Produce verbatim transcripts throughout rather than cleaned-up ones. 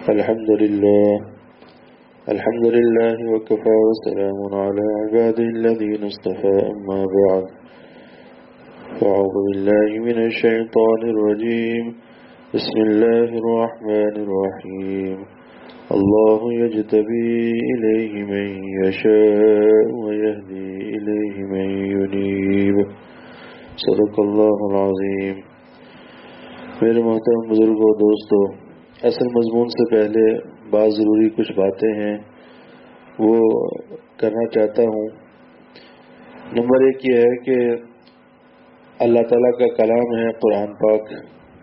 الحمد لله الحمد لله وكفى وسلام على عباده الذين اصطفى أما بعد فأعوذ بالله من الشيطان الرجيم بسم الله الرحمن الرحيم الله يجتبي إليه من يشاء ويهدي إليه من ينيب صدق الله العظيم. میرے محترم بزرگوں دوستو، اصل مضمون سے پہلے بعض ضروری کچھ باتیں ہیں وہ کرنا چاہتا ہوں. نمبر ایک یہ ہے کہ اللہ تعالیٰ کا کلام ہے قرآن پاک،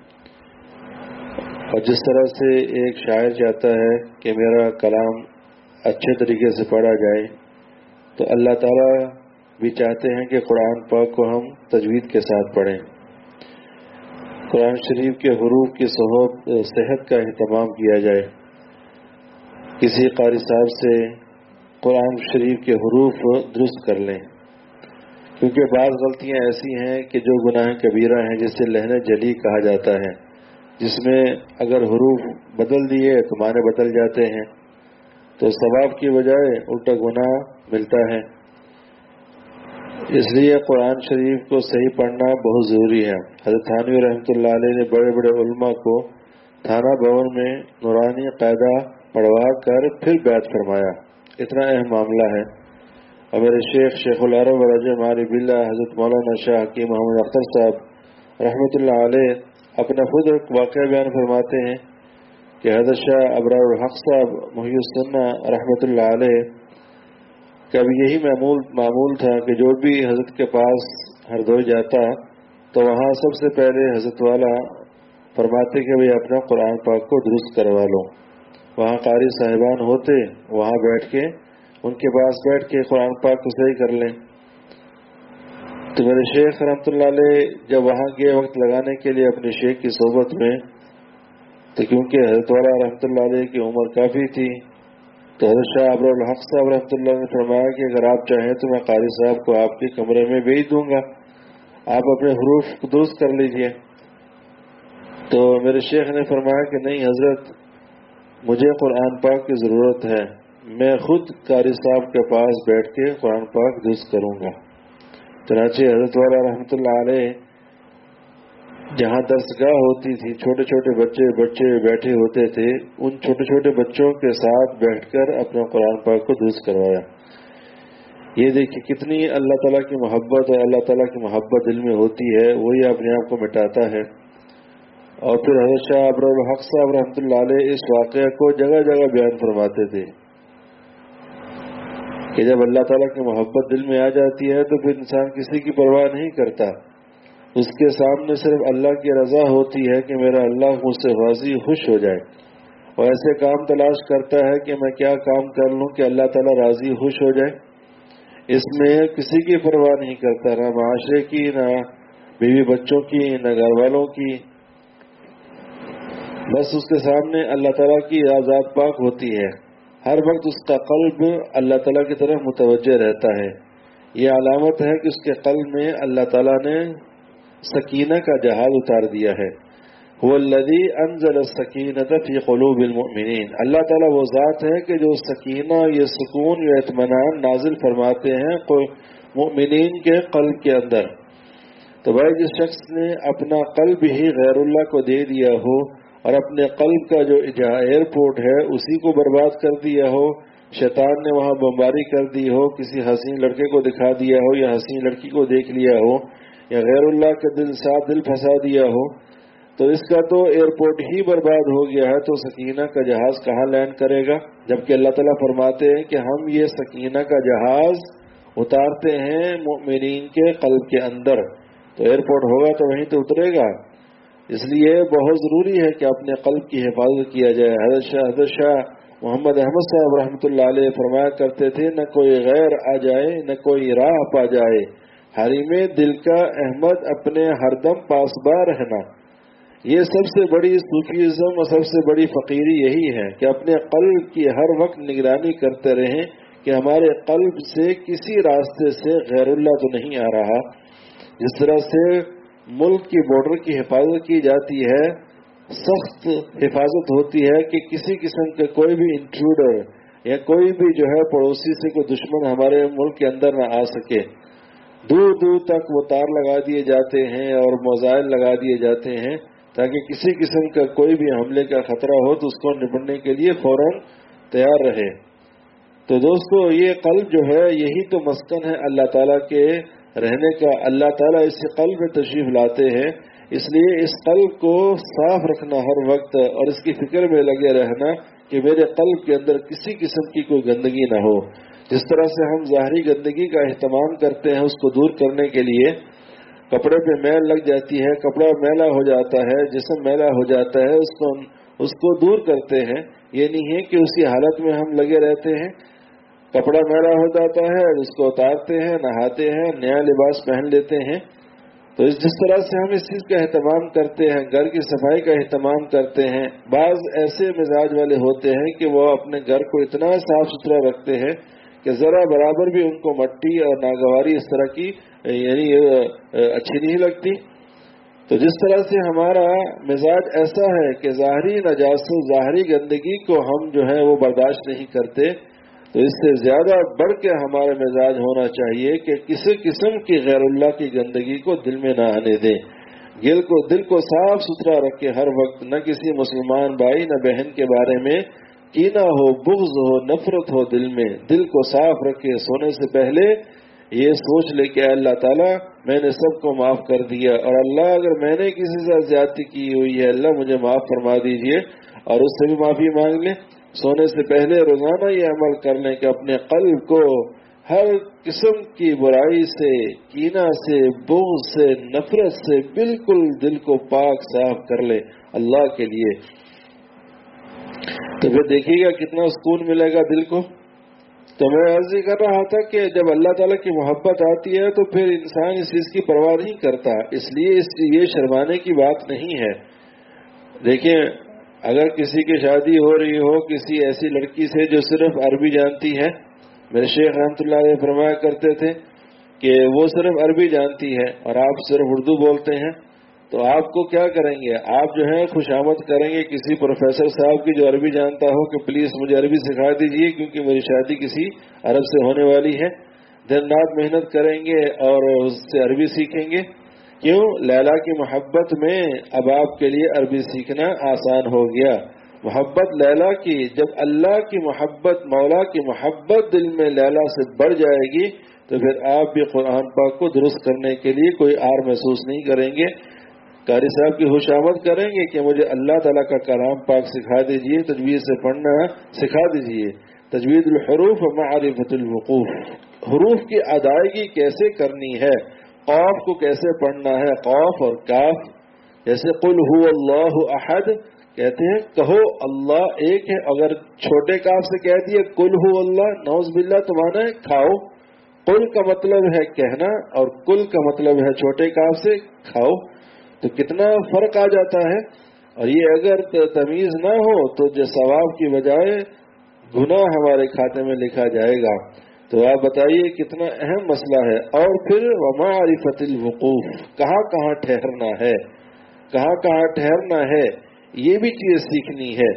اور جس طرح سے ایک شاعر چاہتا ہے کہ میرا کلام اچھے طریقے سے پڑھا جائے، تو اللہ تعالیٰ بھی چاہتے ہیں کہ قرآن پاک کو ہم تجوید کے ساتھ پڑھیں. قرآن شریف کے حروف کی صحت کا اہتمام کیا جائے. کسی قاری صاحب سے قرآن شریف کے حروف درست کر لیں، کیونکہ بعض غلطیاں ایسی ہیں کہ جو گناہ کبیرہ ہیں، جس سے لہن جلی کہا جاتا ہے، جس میں اگر حروف بدل دیے تو معنی بدل جاتے ہیں، تو ثواب کی بجائے الٹا گناہ ملتا ہے. اس لیے قرآن شریف کو صحیح پڑھنا بہت ضروری ہے. حضرت تھانوی رحمۃ اللہ علیہ نے بڑے بڑے علماء کو تھانہ بھون میں نورانی قاعدہ پڑھوا کر پھر بیعت فرمایا. اتنا اہم معاملہ ہے. اور میرے شیخ شیخ العرب رجب عارف باللہ حضرت مولانا شاہ حکیم محمد اختر صاحب رحمۃ اللہ علیہ اپنا خود ایک واقعہ بیان فرماتے ہیں کہ حضرت شاہ ابرار الحق صاحب محی السنہ رحمۃ اللہ علیہ کا بھی یہی معمول معمول تھا کہ جو بھی حضرت کے پاس ہردوئی جاتا تو وہاں سب سے پہلے حضرت والا فرماتے کہ بھئی اپنا قرآن پاک کو درست کروا لو. وہاں قاری صاحبان ہوتے، وہاں بیٹھ کے ان کے پاس بیٹھ کے قرآن پاک کو صحیح کر لیں. تو میرے شیخ رحمۃ اللہ علیہ جب وہاں گئے وقت لگانے کے لیے اپنے شیخ کی صحبت میں، تو کیونکہ حضرت والا رحمۃ اللہ علیہ کی عمر کافی تھی، تو حضرت شاہ ابرار الحق صاحب رحمۃ اللہ نے فرمایا کہ اگر آپ چاہیں تو میں قاری صاحب کو آپ کے کمرے میں بھیج دوں گا، آپ اپنے حروف کو درست کر لیجئے. تو میرے شیخ نے فرمایا کہ نہیں حضرت، مجھے قرآن پاک کی ضرورت ہے، میں خود قاری صاحب کے پاس بیٹھ کے قرآن پاک درست کروں گا. چنانچہ حضرت والا رحمۃ اللہ علیہ جہاں درسگاہ ہوتی تھی، چھوٹے چھوٹے بچے بچے بیٹھے ہوتے تھے، ان چھوٹے چھوٹے بچوں کے ساتھ بیٹھ کر اپنا قرآن پاک کو درست کروایا. یہ دیکھیں کتنی اللہ تعالیٰ کی محبت اور اللہ تعالیٰ کی محبت دل میں ہوتی ہے، وہی اپنے آپ کو مٹاتا ہے. اور پھر حضرت شاہ ابرار الحق صاحب رحمۃ اللہ علیہ اس واقعہ کو جگہ جگہ بیان فرماتے تھے کہ جب اللہ تعالیٰ کی محبت دل میں آ جاتی ہے تو پھر انسان کسی کی پرواہ نہیں کرتا، اس کے سامنے صرف اللہ کی رضا ہوتی ہے کہ میرا اللہ مجھ سے راضی خوش ہو جائے، اور ایسے کام تلاش کرتا ہے کہ میں کیا کام کر لوں کہ اللہ تعالیٰ راضی خوش ہو جائے. اس میں کسی کی پرواہ نہیں کرتا، نہ معاشرے کی، نہ بیوی بچوں کی، نہ گھر والوں کی. بس اس کے سامنے اللہ تعالیٰ کی ذات پاک ہوتی ہے، ہر وقت اس کا قلب اللہ تعالیٰ کی طرف متوجہ رہتا ہے. یہ علامت ہے کہ اس کے قلب میں اللہ تعالیٰ نے سکینہ کا جہاز اتار دیا ہے. هو الذی انزل السکینة فی قلوب المؤمنین. اللہ تعالیٰ وہ ذات ہے کہ جو سکینہ، یہ سکون، یہ اطمینان نازل فرماتے ہیں مؤمنین کے قلب کے اندر. تو بھائی جس شخص نے اپنا قلب ہی غیر اللہ کو دے دیا ہو اور اپنے قلب کا جو ایئرپورٹ ہے اسی کو برباد کر دیا ہو، شیطان نے وہاں بمباری کر دی ہو، کسی حسین لڑکے کو دکھا دیا ہو یا حسین لڑکی کو دیکھ لیا ہو، یا غیر اللہ کے دل ساتھ دل پھنسا دیا ہو، تو اس کا تو ایئرپورٹ ہی برباد ہو گیا ہے. تو سکینہ کا جہاز کہاں لینڈ کرے گا؟ جبکہ اللہ تعالیٰ فرماتے ہیں کہ ہم یہ سکینہ کا جہاز اتارتے ہیں مومنین کے قلب کے اندر. تو ایئرپورٹ ہوگا تو وہیں تو اترے گا. اس لیے بہت ضروری ہے کہ اپنے قلب کی حفاظت کیا جائے. حضرت شاہ حضرت شاہ محمد احمد صاحب رحمۃ اللہ علیہ فرمایا کرتے تھے، نہ کوئی غیر آ جائے نہ کوئی راہ پا جائے، حریم دل کا احمد اپنے ہر دم پاسباں رہنا. یہ سب سے بڑی صوفیزم اور سب سے بڑی فقیری یہی ہے کہ اپنے قلب کی ہر وقت نگرانی کرتے رہیں کہ ہمارے قلب سے کسی راستے سے غیر اللہ تو نہیں آ رہا. جس طرح سے ملک کی بارڈر کی حفاظت کی جاتی ہے سخت حفاظت ہوتی ہے کہ کسی قسم کے کوئی بھی انٹروڈر یا کوئی بھی جو ہے پڑوسی سے کوئی دشمن ہمارے ملک کے اندر نہ آ سکے. دور دور تک وہ تار لگا دیے جاتے ہیں اور موزائل لگا دیے جاتے ہیں تاکہ کسی قسم کا کوئی بھی حملے کا خطرہ ہو تو اس کو نپٹنے کے لیے فوراً تیار رہے. تو دوستو یہ قلب جو ہے یہی تو مسکن ہے اللہ تعالیٰ کے رہنے کا. اللہ تعالیٰ اس قلب میں تشریف لاتے ہیں، اس لیے اس قلب کو صاف رکھنا ہر وقت اور اس کی فکر میں لگے رہنا کہ میرے قلب کے اندر کسی قسم کی کوئی گندگی نہ ہو. جس طرح سے ہم ظاہری گندگی کا اہتمام کرتے ہیں اس کو دور کرنے کے لیے، کپڑے پہ میل لگ جاتی ہے، کپڑا میلا ہو جاتا ہے، جسم میلا ہو جاتا ہے، اس کو اس کو دور کرتے ہیں. یہ نہیں ہے کہ اسی حالت میں ہم لگے رہتے ہیں. کپڑا میلا ہو جاتا ہے، اس کو اتارتے ہیں، نہاتے ہیں، نیا لباس پہن لیتے ہیں. تو اس جس طرح سے ہم اس چیز کا اہتمام کرتے ہیں، گھر کی صفائی کا اہتمام کرتے ہیں. بعض ایسے مزاج والے ہوتے ہیں کہ وہ اپنے گھر کو اتنا صاف ستھرا رکھتے ہیں کہ ذرا برابر بھی ان کو مٹی اور ناگواری اس طرح کی یعنی اچھی نہیں لگتی. تو جس طرح سے ہمارا مزاج ایسا ہے کہ ظاہری نجاست، ظاہری گندگی کو ہم جو ہے وہ برداشت نہیں کرتے، تو اس سے زیادہ بڑھ کے ہمارا مزاج ہونا چاہیے کہ کسی قسم کی غیر اللہ کی گندگی کو دل میں نہ آنے دیں. دل کو دل کو صاف ستھرا رکھے ہر وقت، نہ کسی مسلمان بھائی نہ بہن کے بارے میں کینہ ہو، بغض ہو، نفرت ہو دل میں. دل کو صاف رکھے، سونے سے پہلے یہ سوچ لے کہ اللہ تعالیٰ میں نے سب کو معاف کر دیا، اور اللہ اگر میں نے کسی سے زیادتی کی ہوئی ہے اللہ مجھے معاف فرما دیجئے، اور اس سے بھی معافی مانگ لیں. سونے سے پہلے روزانہ یہ عمل کر لیں کہ اپنے قلب کو ہر قسم کی برائی سے، کینہ سے، بغض سے، نفرت سے بالکل دل کو پاک صاف کر لیں اللہ کے لیے. تو پھر دیکھیے گا کتنا سکون ملے گا دل کو. تو میں عرض یہ کر رہا تھا کہ جب اللہ تعالیٰ کی محبت آتی ہے تو پھر انسان اس چیز کی پرواہ نہیں کرتا. اس لیے اس یہ شرمانے کی بات نہیں ہے. دیکھیں اگر کسی کی شادی ہو رہی ہو کسی ایسی لڑکی سے جو صرف عربی جانتی ہے، میرے شیخ رحمۃ اللہ علیہ فرمایا کرتے تھے کہ وہ صرف عربی جانتی ہے اور آپ صرف اردو بولتے ہیں، تو آپ کو کیا کریں گے؟ آپ جو ہے خوش آمد کریں گے کسی پروفیسر صاحب کی جو عربی جانتا ہو کہ پلیز مجھے عربی سکھا دیجئے کیونکہ میری شادی کسی عرب سے ہونے والی ہے. دن رات محنت کریں گے اور اس سے عربی سیکھیں گے. کیوں؟ لیلا کی محبت میں اب آپ کے لیے عربی سیکھنا آسان ہو گیا. محبت لیلا کی، جب اللہ کی محبت، مولا کی محبت دل میں لیلا سے بڑھ جائے گی تو پھر آپ بھی قرآن پاک کو درست کرنے کے لیے کوئی آر محسوس نہیں کریں گے. قاری صاحب کی خوشامد کریں گے کہ مجھے اللہ تعالیٰ کا کلام پاک سکھا دیجئے، تجوید سے پڑھنا سکھا دیجئے. تجوید الحروف و معرفت الوقوف، حروف کی ادائیگی کیسے کرنی ہے، قاف کو کیسے پڑھنا ہے، قاف اور کاف. جیسے قل هو اللہ احد کہتے ہیں کہو اللہ ایک ہے، اگر چھوٹے کاف سے کہہ دیے قل هو اللہ، نعوذ باللہ تو مانا ہے کھاؤ. قل کا مطلب ہے کہنا اور کل کا مطلب ہے چھوٹے کاف سے کھاؤ. تو کتنا فرق آ جاتا ہے. اور یہ اگر تمیز نہ ہو تو جو ثواب کی بجائے گناہ ہمارے کھاتے میں لکھا جائے گا. تو آپ بتائیے کتنا اہم مسئلہ ہے. اور پھر ومعرفت الوقوف، کہاں کہاں ٹھہرنا ہے، کہاں کہاں ٹھہرنا ہے، یہ بھی چیز سیکھنی ہے.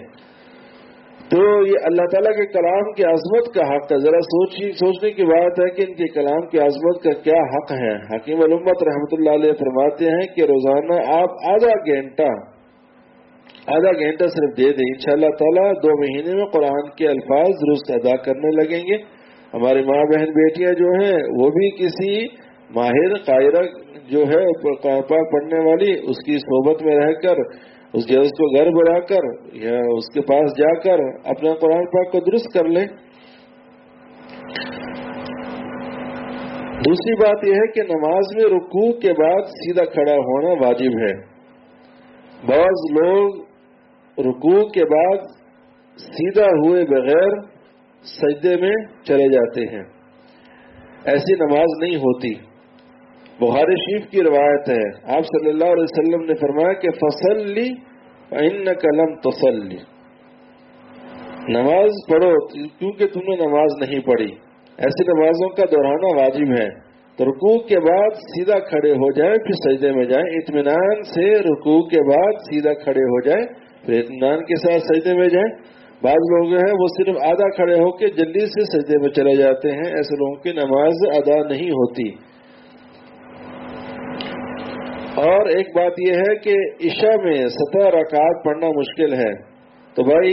تو یہ اللہ تعالیٰ کے کلام کی عظمت کا حق ہے. ذرا سوچی سوچنے کی بات ہے کہ ان کے کلام کی عظمت کا کیا حق ہے. حکیم الامت رحمۃ اللہ علیہ فرماتے ہیں کہ روزانہ آپ آدھا گھنٹہ آدھا گھنٹہ صرف دے دیں، انشاءاللہ تعالیٰ دو مہینے میں قرآن کے الفاظ درست ادا کرنے لگیں گے. ہماری ماں بہن بیٹیاں جو ہیں وہ بھی کسی ماہر قائرہ جو ہے قرآن پاک پڑھنے والی اس کی صحبت میں رہ کر، اس کے اس کو گھر بنا کر یا اس کے پاس جا کر اپنا قرآن پاک کو درست کر لیں. دوسری بات یہ ہے کہ نماز میں رکوع کے بعد سیدھا کھڑا ہونا واجب ہے. بعض لوگ رکوع کے بعد سیدھا ہوئے بغیر سجدے میں چلے جاتے ہیں. ایسی نماز نہیں ہوتی. بخاری شریف کی روایت ہے، آپ صلی اللہ علیہ وسلم نے فرمایا کہ فصلی فإنک لم تصلی، نماز پڑھو کیونکہ تم نے نماز نہیں پڑھی. ایسی نمازوں کا دہرانا واجب ہے تو رکوع کے بعد سیدھا کھڑے ہو جائے پھر سجدے میں جائیں، اطمینان سے رکوع کے بعد سیدھا کھڑے ہو جائیں پھر اطمینان کے ساتھ سجدے میں جائیں۔ بعض لوگ ہیں وہ صرف آدھا کھڑے ہو کے جلدی سے سجدے میں چلے جاتے ہیں، ایسے لوگوں کی نماز ادا نہیں ہوتی۔ اور ایک بات یہ ہے کہ عشاء میں سترہ رکعات پڑھنا مشکل ہے، تو بھائی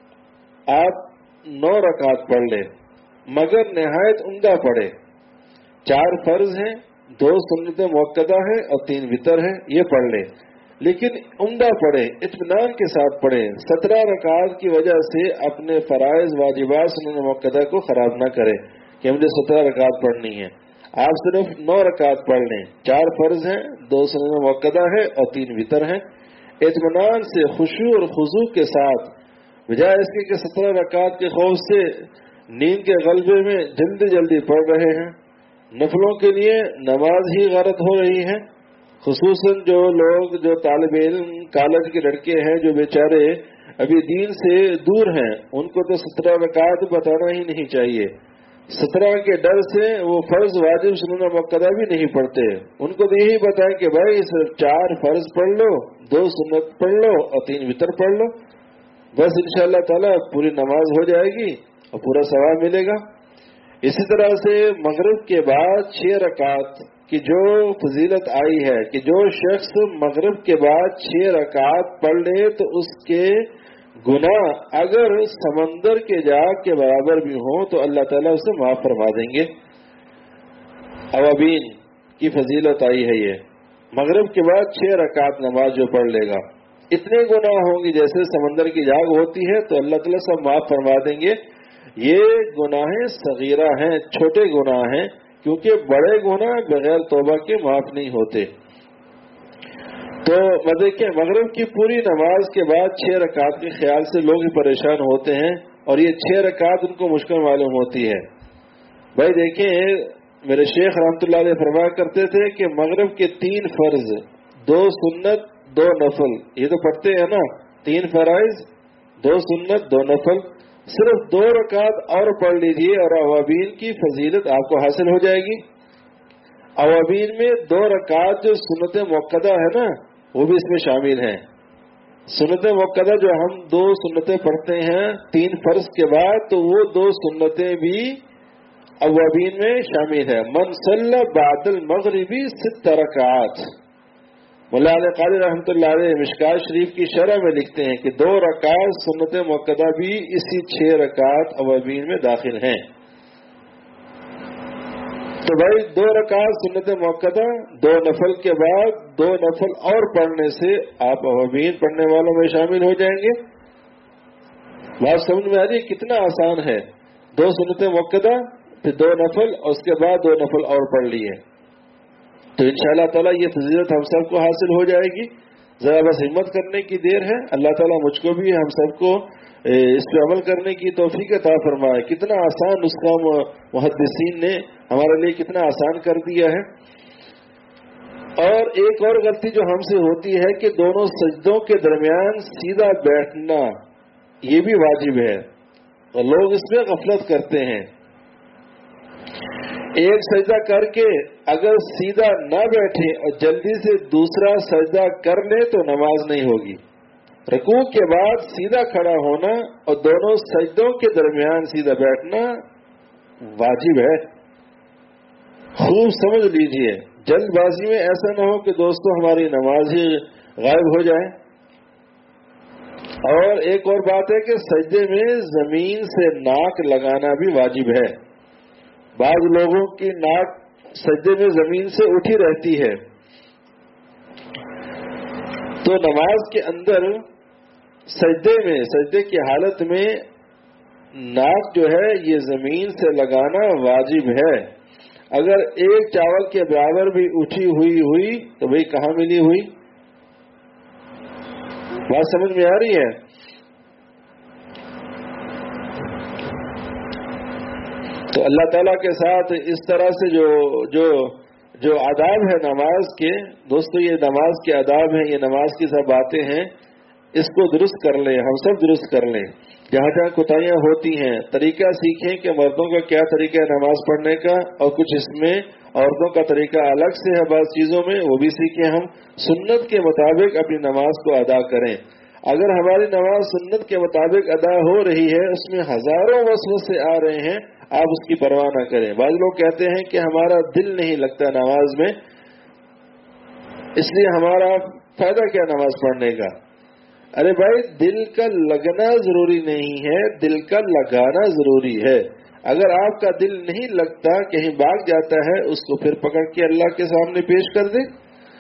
آپ نو رکعات پڑھ لیں، مگر نہایت عمدہ پڑھے۔ چار فرض ہیں، دو سنت مؤکدہ ہیں اور تین وتر ہیں، یہ پڑھ لیں، لیکن عمدہ پڑھیں، اطمینان کے ساتھ پڑھیں۔ سترہ رکعات کی وجہ سے اپنے فرائض واجبات سنت مؤکدہ کو خراب نہ کریں کہ مجھے سترہ رکعات پڑھنی ہے۔ آپ صرف نو رکعات پڑھ لیں، چار فرض ہیں، دو سنت مؤکدہ ہے اور تین وتر ہیں، اطمینان سے خشوع اور خضوع کے ساتھ، بجائے اس کے کہ سترہ رکعات کے خوف سے نیند کے غلبے میں جلدی جلدی پڑھ رہے ہیں۔ نفلوں کے لیے نماز ہی غارت ہو رہی ہے، خصوصاً جو لوگ جو طالب علم کالج کے لڑکے ہیں جو بیچارے ابھی دین سے دور ہیں، ان کو تو سترہ رکعات بتانا ہی نہیں چاہیے۔ سترہ کے ڈر سے وہ فرض واجب سنت مؤکدہ بھی نہیں پڑھتے، ان کو تو یہی بتائیں کہ بھائی صرف چار فرض پڑھ لو، دو سنت پڑھ لو اور تین وتر پڑھ لو، بس انشاءاللہ تعالی پوری نماز ہو جائے گی اور پورا ثواب ملے گا۔ اسی طرح سے مغرب کے بعد چھ رکعت کی جو فضیلت آئی ہے کہ جو شخص مغرب کے بعد چھ رکعت پڑھ لے تو اس کے گناہ اگر سمندر کے جاگ کے برابر بھی ہوں تو اللہ تعالیٰ اسے معاف فرما دیں گے۔ اوابین کی فضیلت آئی ہے، یہ مغرب کے بعد چھ رکعت نماز جو پڑھ لے گا اتنے گناہ ہوں گے جیسے سمندر کی جاگ ہوتی ہے تو اللہ تعالیٰ سب معاف فرما دیں گے۔ یہ گناہیں صغیرہ ہیں، چھوٹے گناہ ہیں، کیونکہ بڑے گناہ بغیر توبہ کے معاف نہیں ہوتے۔ تو دیکھیں مغرب کی پوری نماز کے بعد چھ رکعت کے خیال سے لوگ ہی پریشان ہوتے ہیں اور یہ چھ رکعت ان کو مشکل معلوم ہوتی ہے۔ بھائی دیکھیں میرے شیخ رحمۃ اللہ علیہ فرمایا کرتے تھے کہ مغرب کے تین فرض، دو سنت دو نفل، یہ تو پڑھتے ہیں نا، تین فرائض دو سنت دو نفل، صرف دو رکعت اور پڑھ لیجیے اور اوابین کی فضیلت آپ کو حاصل ہو جائے گی۔ اوابین میں دو رکعت جو سنت مؤکدہ ہے نا وہ بھی اس میں شامل ہیں۔ سنت مؤکدہ جو ہم دو سنتیں پڑھتے ہیں تین فرض کے بعد تو وہ دو سنتیں بھی اوابین میں شامل ہے۔ من صلی بعد المغربی ست رکعات، مولا علی قاری رحمۃ اللہ علیہ مشکات شریف کی شرح میں لکھتے ہیں کہ دو رکعت سنت مؤکدہ بھی اسی چھ رکعت اوابین میں داخل ہیں۔ تو بھائی دو رکعت سنت مؤکدہ، دو نفل کے بعد دو نفل اور پڑھنے سے آپ اوابین پڑھنے والوں میں شامل ہو جائیں گے۔ بات سمجھ میں آ رہی ہے کتنا آسان ہے؟ دو سنت مؤکدہ پھر دو نفل اور اس کے بعد دو نفل اور پڑھ لیے تو انشاءاللہ تعالیٰ یہ فضیلت ہم سب کو حاصل ہو جائے گی۔ ذرا بس ہمت کرنے کی دیر ہے، اللہ تعالیٰ مجھ کو بھی ہم سب کو اس پہ عمل کرنے کی توفیق عطا فرمائے۔ کتنا آسان اس کا محدثین نے ہمارے لیے کتنا آسان کر دیا ہے۔ اور ایک اور غلطی جو ہم سے ہوتی ہے کہ دونوں سجدوں کے درمیان سیدھا بیٹھنا یہ بھی واجب ہے اور لوگ اس میں غفلت کرتے ہیں۔ ایک سجدہ کر کے اگر سیدھا نہ بیٹھے اور جلدی سے دوسرا سجدہ کر لے تو نماز نہیں ہوگی۔ رکوع کے بعد سیدھا کھڑا ہونا اور دونوں سجدوں کے درمیان سیدھا بیٹھنا واجب ہے، خوب سمجھ لیجئے، جلد بازی میں ایسا نہ ہو کہ دوستوں ہماری نماز ہی غائب ہو جائے۔ اور ایک اور بات ہے کہ سجدے میں زمین سے ناک لگانا بھی واجب ہے۔ بعض لوگوں کی ناک سجدے میں زمین سے اٹھی رہتی ہے تو نماز کے اندر سجدے میں سجدے کی حالت میں ناک جو ہے یہ زمین سے لگانا واجب ہے۔ اگر ایک چاول کے برابر بھی اٹھی ہوئی ہوئی تو بھئی کہاں ملی ہوئی؟ بات سمجھ میں آ رہی ہے؟ تو اللہ تعالیٰ کے ساتھ اس طرح سے جو جو جو آداب ہے نماز کے، دوستو یہ نماز کے آداب ہیں، یہ نماز کی سب باتیں ہیں، اس کو درست کر لیں، ہم سب درست کر لیں. جہاں جہاں کوتاہیاں ہوتی ہیں طریقہ سیکھیں کہ مردوں کا کیا طریقہ ہے نماز پڑھنے کا، اور کچھ اس میں عورتوں کا طریقہ الگ سے ہے بعض چیزوں میں، وہ بھی سیکھیں. ہم سنت کے مطابق اپنی نماز کو ادا کریں. اگر ہماری نماز سنت کے مطابق ادا ہو رہی ہے، اس میں ہزاروں وسوسے آ رہے ہیں، آپ اس کی پرواہ نہ کریں. بعض لوگ کہتے ہیں کہ ہمارا دل نہیں لگتا نماز میں، اس لیے ہمارا فائدہ کیا نماز پڑھنے کا. ارے بھائی، دل کا لگنا ضروری نہیں ہے، دل کا لگانا ضروری ہے. اگر آپ کا دل نہیں لگتا، کہیں بھاگ جاتا ہے، اس کو پھر پکڑ کے اللہ کے سامنے پیش کر دیں.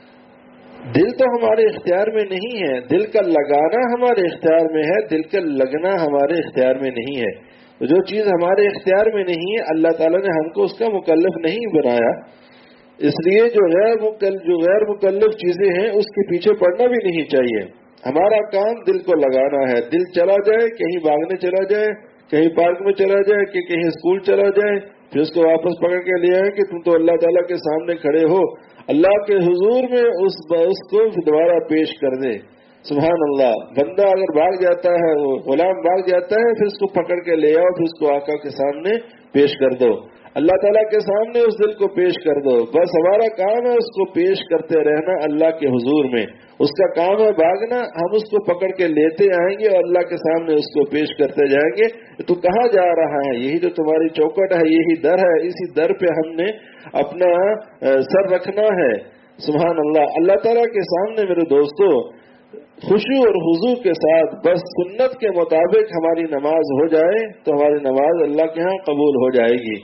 دل تو ہمارے اختیار میں نہیں ہے، دل کا لگانا ہمارے اختیار میں ہے، دل کا لگنا ہمارے اختیار میں نہیں ہے. جو چیز ہمارے اختیار میں نہیں ہے، اللہ تعالیٰ نے ہم کو اس کا مکلف نہیں بنایا. اس لیے جو غیر مکلف جو غیر مکلف چیزیں ہیں اس کے پیچھے پڑنا بھی نہیں چاہیے. ہمارا کام دل کو لگانا ہے. دل چلا جائے، کہیں بھاگنے چلا جائے، کہیں پارک میں چلا جائے، کہ کہیں اسکول چلا جائے، پھر اس کو واپس پکڑ کے لے آئے کہ تم تو اللہ تعالیٰ کے سامنے کھڑے ہو، اللہ کے حضور میں اس اس کو دوبارہ پیش کر دے. سبحان اللہ. بندہ اگر بھاگ جاتا ہے، وہ غلام بھاگ جاتا ہے، پھر اس کو پکڑ کے لے آؤ، پھر اس کو آقا کے سامنے پیش کر دو، اللہ تعالیٰ کے سامنے اس دل کو پیش کر دو. بس ہمارا کام ہے اس کو پیش کرتے رہنا اللہ کے حضور میں. اس کا کام ہے بھاگنا، ہم اس کو پکڑ کے لیتے آئیں گے اور اللہ کے سامنے اس کو پیش کرتے جائیں گے. تو کہاں جا رہا ہے؟ یہی تو تمہاری چوکٹ ہے، یہی در ہے، اسی در پہ ہم نے اپنا سر رکھنا ہے. سبحان اللہ. اللہ تعالیٰ کے سامنے میرے دوستو خوشی اور حضور کے ساتھ بس سنت کے مطابق ہماری نماز ہو جائے تو ہماری نماز اللہ کے ہاں قبول ہو جائے گی.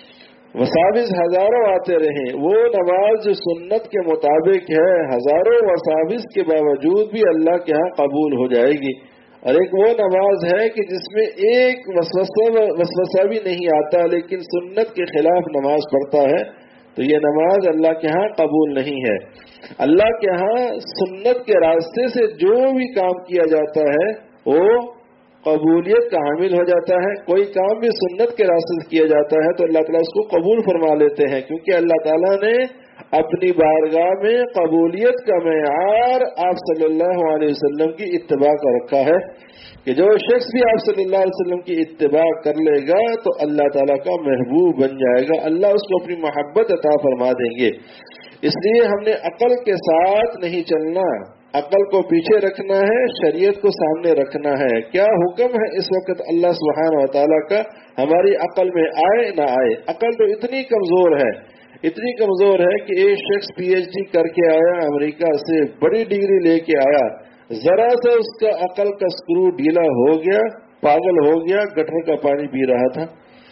وساوس ہزاروں آتے رہیں، وہ نماز جو سنت کے مطابق ہے ہزاروں وساوس کے باوجود بھی اللہ کے ہاں قبول ہو جائے گی. اور ایک وہ نماز ہے کہ جس میں ایک وسوسہ بھی نہیں آتا لیکن سنت کے خلاف نماز پڑھتا ہے، تو یہ نماز اللہ کے ہاں قبول نہیں ہے. اللہ کے ہاں سنت کے راستے سے جو بھی کام کیا جاتا ہے وہ قبولیت کا حامل ہو جاتا ہے. کوئی کام بھی سنت کے راستے سے کیا جاتا ہے تو اللہ تعالیٰ اس کو قبول فرما لیتے ہیں، کیونکہ اللہ تعالیٰ نے اپنی بارگاہ میں قبولیت کا معیار آپ صلی اللہ علیہ وسلم کی اتباع کا رکھا ہے کہ جو شخص بھی آپ صلی اللہ علیہ وسلم کی اتباع کر لے گا تو اللہ تعالیٰ کا محبوب بن جائے گا، اللہ اس کو اپنی محبت عطا فرما دیں گے. اس لیے ہم نے عقل کے ساتھ نہیں چلنا، عقل کو پیچھے رکھنا ہے، شریعت کو سامنے رکھنا ہے. کیا حکم ہے اس وقت اللہ سبحانہ و تعالیٰ کا، ہماری عقل میں آئے نہ آئے. عقل تو اتنی کمزور ہے، اتنی کمزور ہے کہ ایک شخص پی ایچ ڈی کر کے آیا امریکہ سے، بڑی ڈگری لے کے آیا، ذرا سا اس کا عقل کا سکرو ڈھیلا ہو گیا، پاگل ہو گیا، گٹر کا پانی پی رہا تھا.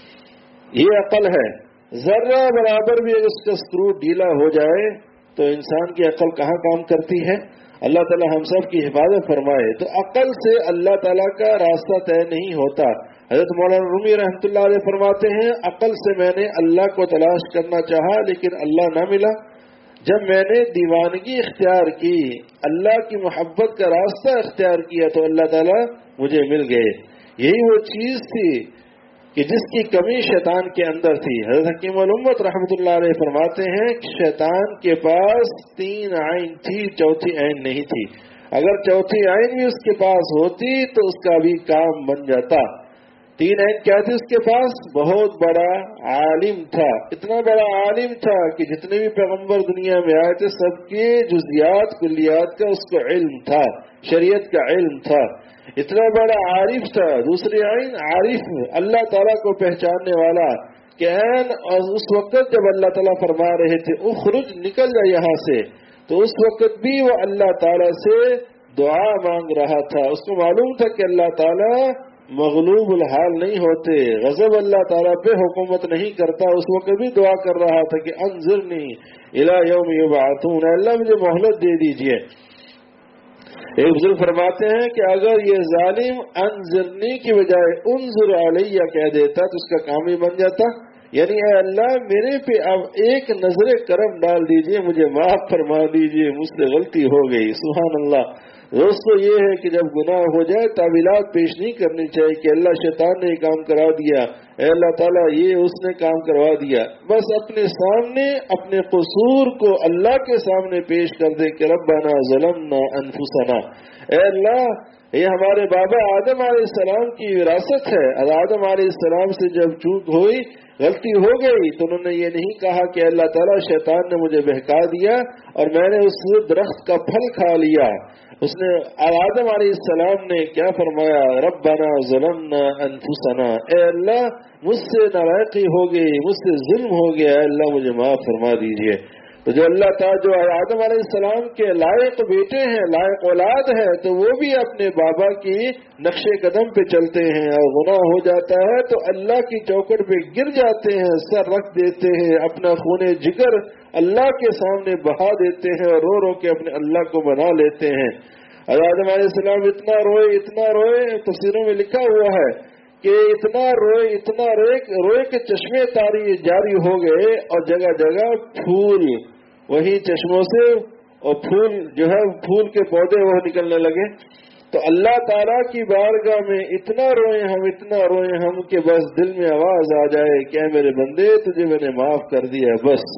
یہ عقل ہے. ذرہ برابر بھی اگر اس کا سکرو ڈھیلا ہو جائے تو انسان کی عقل کہاں کام کرتی ہے. اللہ تعالی ہم سب کی حفاظت فرمائے. تو عقل سے اللہ تعالیٰ کا راستہ طے نہیں ہوتا. حضرت مولانا رومی رحمۃ اللہ علیہ فرماتے ہیں عقل سے میں نے اللہ کو تلاش کرنا چاہا لیکن اللہ نہ ملا. جب میں نے دیوانگی اختیار کی، اللہ کی محبت کا راستہ اختیار کیا تو اللہ تعالیٰ مجھے مل گئے. یہی وہ چیز تھی کہ جس کی کمی شیطان کے اندر تھی. حضرت حکیم الامت رحمۃ اللہ علیہ فرماتے ہیں کہ شیطان کے پاس تین عین تھی، چوتھی عین نہیں تھی. اگر چوتھی عین بھی اس کے پاس ہوتی تو اس کا بھی کام بن جاتا. تین عین کیا تھی اس کے پاس؟ بہت بڑا عالم تھا، اتنا بڑا عالم تھا کہ جتنے بھی پیغمبر دنیا میں آئے تھے سب کے جزیات کلیات کا اس کو علم تھا، شریعت کا علم تھا. اتنا بڑا عارف تھا. دوسری عین عارف، اللہ تعالیٰ کو پہچاننے والا. کہ اس وقت جب اللہ تعالیٰ فرما رہے تھے اخرج، نکل جا یہاں سے، تو اس وقت بھی وہ اللہ تعالیٰ سے دعا مانگ رہا تھا. اس کو معلوم تھا کہ اللہ تعالیٰ مغلوب الحال نہیں ہوتے، غضب اللہ تعالیٰ پہ حکومت نہیں کرتا. اس وقت بھی دعا کر رہا تھا کہ انظرنی الی یوم یبعثون، اللہ مجھے مہلت دے دیجئے. ایک بزرگ فرماتے ہیں کہ اگر یہ ظالم انظرنی کی بجائے انظر علیہ کہہ دیتا تو اس کا کام ہی بن جاتا. یعنی اے اللہ میرے پہ اب ایک نظر کرم ڈال دیجئے، مجھے معاف فرما دیجئے، مجھ سے غلطی ہو گئی. سبحان اللہ. دوستو یہ ہے کہ جب گناہ ہو جائے تعویلات پیش نہیں کرنی چاہیے کہ اللہ شیطان نے یہ کام کرا دیا، اے اللہ تعالیٰ یہ اس نے کام کروا دیا. بس اپنے سامنے اپنے قصور کو اللہ کے سامنے پیش کر دے کہ ربنا ظلمنا انفسنا، اے اللہ یہ ہمارے بابا آدم علیہ السلام کی وراثت ہے. آدم علیہ السلام سے جب چوک ہوئی، غلطی ہو گئی، تو انہوں نے یہ نہیں کہا کہ اللہ تعالیٰ شیطان نے مجھے بہکا دیا اور میں نے اس درخت کا پھل کھا لیا. اس نے آدم علیہ السلام نے کیا فرمایا؟ ربنا ظلمنا انفسنا، اے اللہ مجھ سے نالائقی ہو گئی، مجھ سے ظلم ہو گیا، اے اللہ مجھے معاف فرما دیجئے. تو جو اللہ تعالیٰ جو آدم علیہ السلام کے لائق بیٹے ہیں، لائق اولاد ہے، تو وہ بھی اپنے بابا کی نقش قدم پہ چلتے ہیں، اور گناہ ہو جاتا ہے تو اللہ کی چوکٹ پہ گر جاتے ہیں، سر رکھ دیتے ہیں، اپنا خون جگر اللہ کے سامنے بہا دیتے ہیں اور رو رو کے اپنے اللہ کو بنا لیتے ہیں. آدم علیہ السلام اتنا روئے اتنا روئے، تفسیروں میں لکھا ہوا ہے کہ اتنا روئے اتنا روئے روئے کہ چشمے تاری جاری ہو گئے اور جگہ جگہ پھول وہی چشموں سے اور پھول جو ہے پھول کے پودے وہ نکلنے لگے. تو اللہ تعالیٰ کی بارگاہ میں اتنا روئے ہم اتنا روئے ہم کہ بس دل میں آواز آ جائے کہ اے میرے بندے تجھے میں نے معاف کر دیا، بس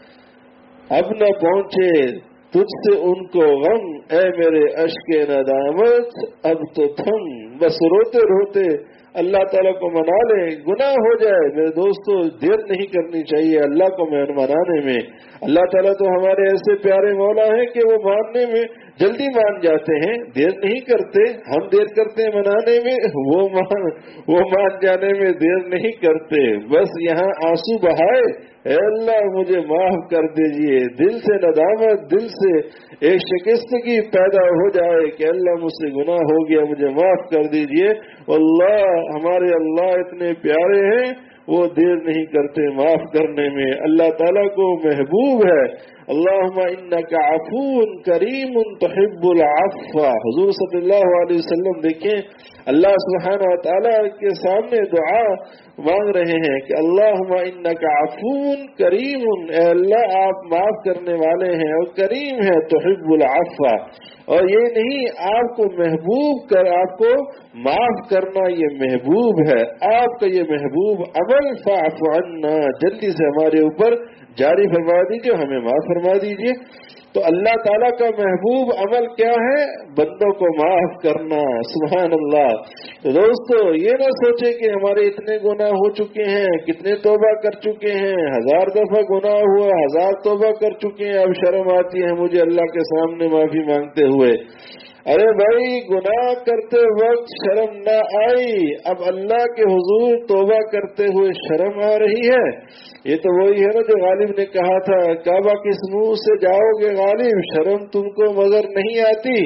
اب نہ پہنچے تجھ سے ان کو غم، اے میرے اشک ندامت اب تو تھم. بس روتے روتے اللہ تعالیٰ کو منا لیں. گناہ ہو جائے میرے دوستو دیر نہیں کرنی چاہیے اللہ کو منانے میں. اللہ تعالیٰ تو ہمارے ایسے پیارے مولا ہیں کہ وہ ماننے میں جلدی مان جاتے ہیں، دیر نہیں کرتے. ہم دیر کرتے ہیں منانے میں، وہ مان وہ مان جانے میں دیر نہیں کرتے. بس یہاں آنسو بہائے، اے اللہ مجھے معاف کر دیجئے. دل سے ندامت، دل سے ایک شکستگی پیدا ہو جائے کہ اللہ مجھ سے گناہ ہو گیا، مجھے معاف کر دیجئے. اللہ ہمارے اللہ اتنے پیارے ہیں، وہ دیر نہیں کرتے معاف کرنے میں. اللہ تعالیٰ کو محبوب ہے. اللہم انکا عفو کریم تحب العفو. حضور صلی اللہ علیہ وسلم دیکھیں اللہ سبحانہ و تعالیٰ کے سامنے دعا مانگ رہے ہیں کہ اللہم انکا عفو کریم، اے اللہ آپ معاف کرنے والے ہیں اور کریم ہے، تحب العفو. اور یہ نہیں آپ کو محبوب کر آپ کو معاف کرنا یہ محبوب ہے، آپ کا یہ محبوب عمل فاعف عنا، جلدی سے ہمارے اوپر جاری فرما دیجیے، ہمیں معاف فرما دیجیے. تو اللہ تعالیٰ کا محبوب عمل کیا ہے؟ بندوں کو معاف کرنا. سبحان اللہ. تو دوستو یہ نہ سوچے کہ ہمارے اتنے گناہ ہو چکے ہیں، کتنے توبہ کر چکے ہیں، ہزار دفعہ گناہ ہوا، ہزار توبہ کر چکے ہیں، اب شرم آتی ہے مجھے اللہ کے سامنے معافی مانگتے ہوئے. ارے بھائی گناہ کرتے وقت شرم نہ آئی، اب اللہ کے حضور توبہ کرتے ہوئے شرم آ رہی ہے. یہ تو وہی ہے نا جو غالب نے کہا تھا، کعبہ کس منہ سے جاؤ گے غالب، شرم تم کو مگر نہیں آتی.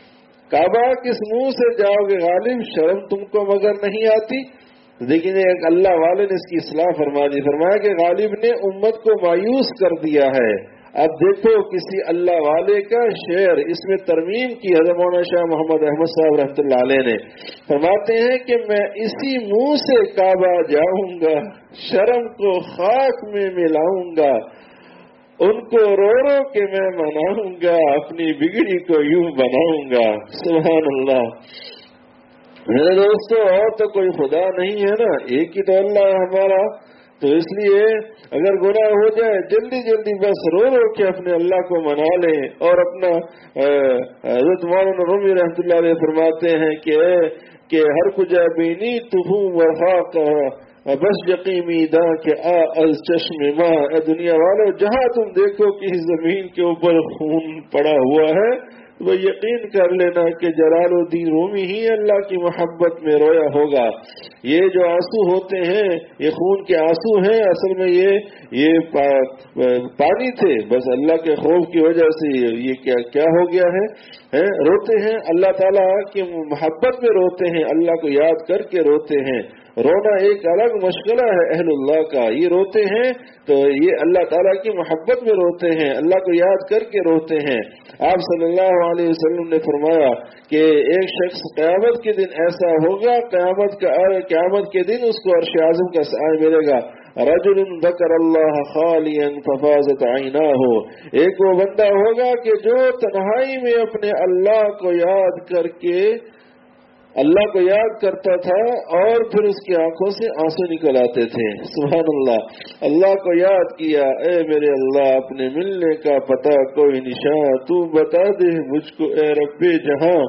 کعبہ کس منہ سے جاؤ گے غالب، شرم تم کو مگر نہیں آتی. لیکن ایک اللہ والے نے اس کی اصلاح فرما دی، فرمایا کہ غالب نے امت کو مایوس کر دیا ہے. اب دیکھو کسی اللہ والے کا شعر، اس میں ترمیم کی حضرت مولانا شاہ محمد احمد صاحب رحمۃ اللہ علیہ نے، فرماتے ہیں کہ میں اسی منہ سے کعبہ جاؤں گا، شرم کو خاک میں ملاؤں گا، ان کو رو رو کے میں مناؤں گا، اپنی بگڑی کو یوں بناؤں گا. سبحان اللہ. میرے دوستو اور تو کوئی خدا نہیں ہے نا، ایک ہی تو اللہ ہے ہمارا. تو اس لیے اگر گناہ ہو جائے جلدی جلدی بس رو رو کے اپنے اللہ کو منا لیں. اور اپنا حضرت مولانا رومی رحمۃ اللہ علیہ فرماتے ہیں کہ کہ ہر کجا بینی تو وفا کا بس یقینی دا کہ آ از چشم ماں. اے دنیا والو جہاں تم دیکھو کہ زمین کے اوپر خون پڑا ہوا ہے وہ یقین کر لینا کہ جلال الدین رومی ہی اللہ کی محبت میں رویا ہوگا. یہ جو آنسو ہوتے ہیں یہ خون کے آنسو ہیں، اصل میں یہ یہ پا پانی تھے، بس اللہ کے خوف کی وجہ سے یہ کیا کیا ہو گیا ہے. روتے ہیں اللہ تعالیٰ کی محبت میں روتے ہیں، اللہ کو یاد کر کے روتے ہیں. رونا ایک الگ مشغلہ ہے اہل اللہ کا. یہ روتے ہیں تو یہ اللہ تعالیٰ کی محبت میں روتے ہیں، اللہ کو یاد کر کے روتے ہیں. آپ صلی اللہ علیہ وسلم نے فرمایا کہ ایک شخص قیامت کے دن ایسا ہوگا، قیامت کا قیامت کے دن اس کو عرش اعظم کا سایہ ملے گا. رجل ذکر اللہ خالیا ففاضت عیناہ، ایک وہ بندہ ہوگا کہ جو تنہائی میں اپنے اللہ کو یاد کر کے اللہ کو یاد کرتا تھا اور پھر اس کی آنکھوں سے آنسو نکل آتے تھے۔ سبحان اللہ، اللہ کو یاد کیا، اے میرے اللہ اپنے ملنے کا پتہ کوئی نشان تو بتا دے مجھ کو، اے رب جہاں،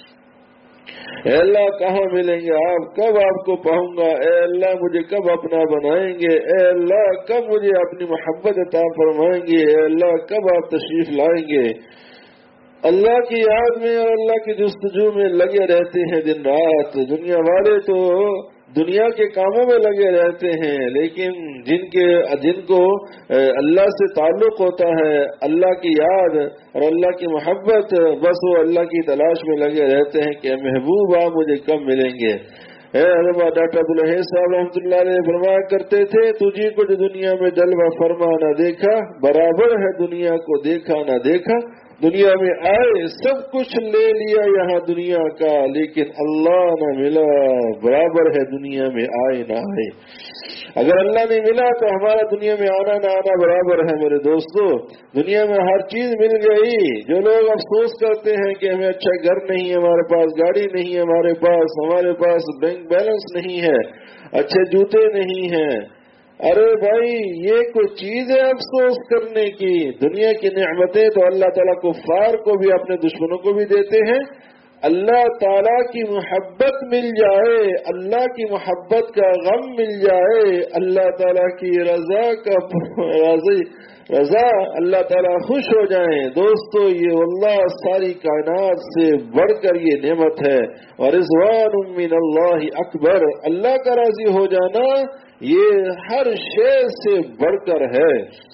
اے اللہ کہاں ملیں گے آپ، کب آپ کو پاؤں گا، اے اللہ مجھے کب اپنا بنائیں گے، اے اللہ کب مجھے اپنی محبت عطا فرمائیں گے، اے اللہ کب آپ تشریف لائیں گے۔ اللہ کی یاد میں اور اللہ کی جستجو میں لگے رہتے ہیں دن رات۔ دنیا والے تو دنیا کے کاموں میں لگے رہتے ہیں، لیکن جن کے جن کو اللہ سے تعلق ہوتا ہے، اللہ کی یاد اور اللہ کی محبت، بس وہ اللہ کی تلاش میں لگے رہتے ہیں کہ محبوب آپ مجھے کب ملیں گے۔ ڈاکٹر عبدالحی صاحب رحمۃ اللہ علیہ فرمایا کرتے تھے، تجھے کو جو دنیا میں جلوہ فرما نہ دیکھا، برابر ہے دنیا کو دیکھا نہ دیکھا۔ دنیا میں آئے سب کچھ لے لیا یہاں دنیا کا، لیکن اللہ نہ ملا، برابر ہے دنیا میں آئے نہ آئے۔ اگر اللہ نہیں ملا تو ہمارا دنیا میں آنا نہ آنا برابر ہے۔ میرے دوستو، دنیا میں ہر چیز مل گئی۔ جو لوگ افسوس کرتے ہیں کہ ہمیں اچھا گھر نہیں ہے، ہمارے پاس گاڑی نہیں ہے، ہمارے پاس ہمارے پاس بینک بیلنس نہیں ہے، اچھے جوتے نہیں ہیں، ارے بھائی یہ کوئی چیز ہے افسوس کرنے کی؟ دنیا کی نعمتیں تو اللہ تعالیٰ کفار کو بھی اپنے دشمنوں کو بھی دیتے ہیں۔ اللہ تعالیٰ کی محبت مل جائے، اللہ کی محبت کا غم مل جائے، اللہ تعالیٰ کی رضا کا رضا اللہ تعالیٰ خوش ہو جائیں، دوستو یہ اللہ ساری کائنات سے بڑھ کر یہ نعمت ہے۔ ورضوان من اللہ اکبر، اللہ کا راضی ہو جانا یہ ہر شے سے بڑھ کر ہے۔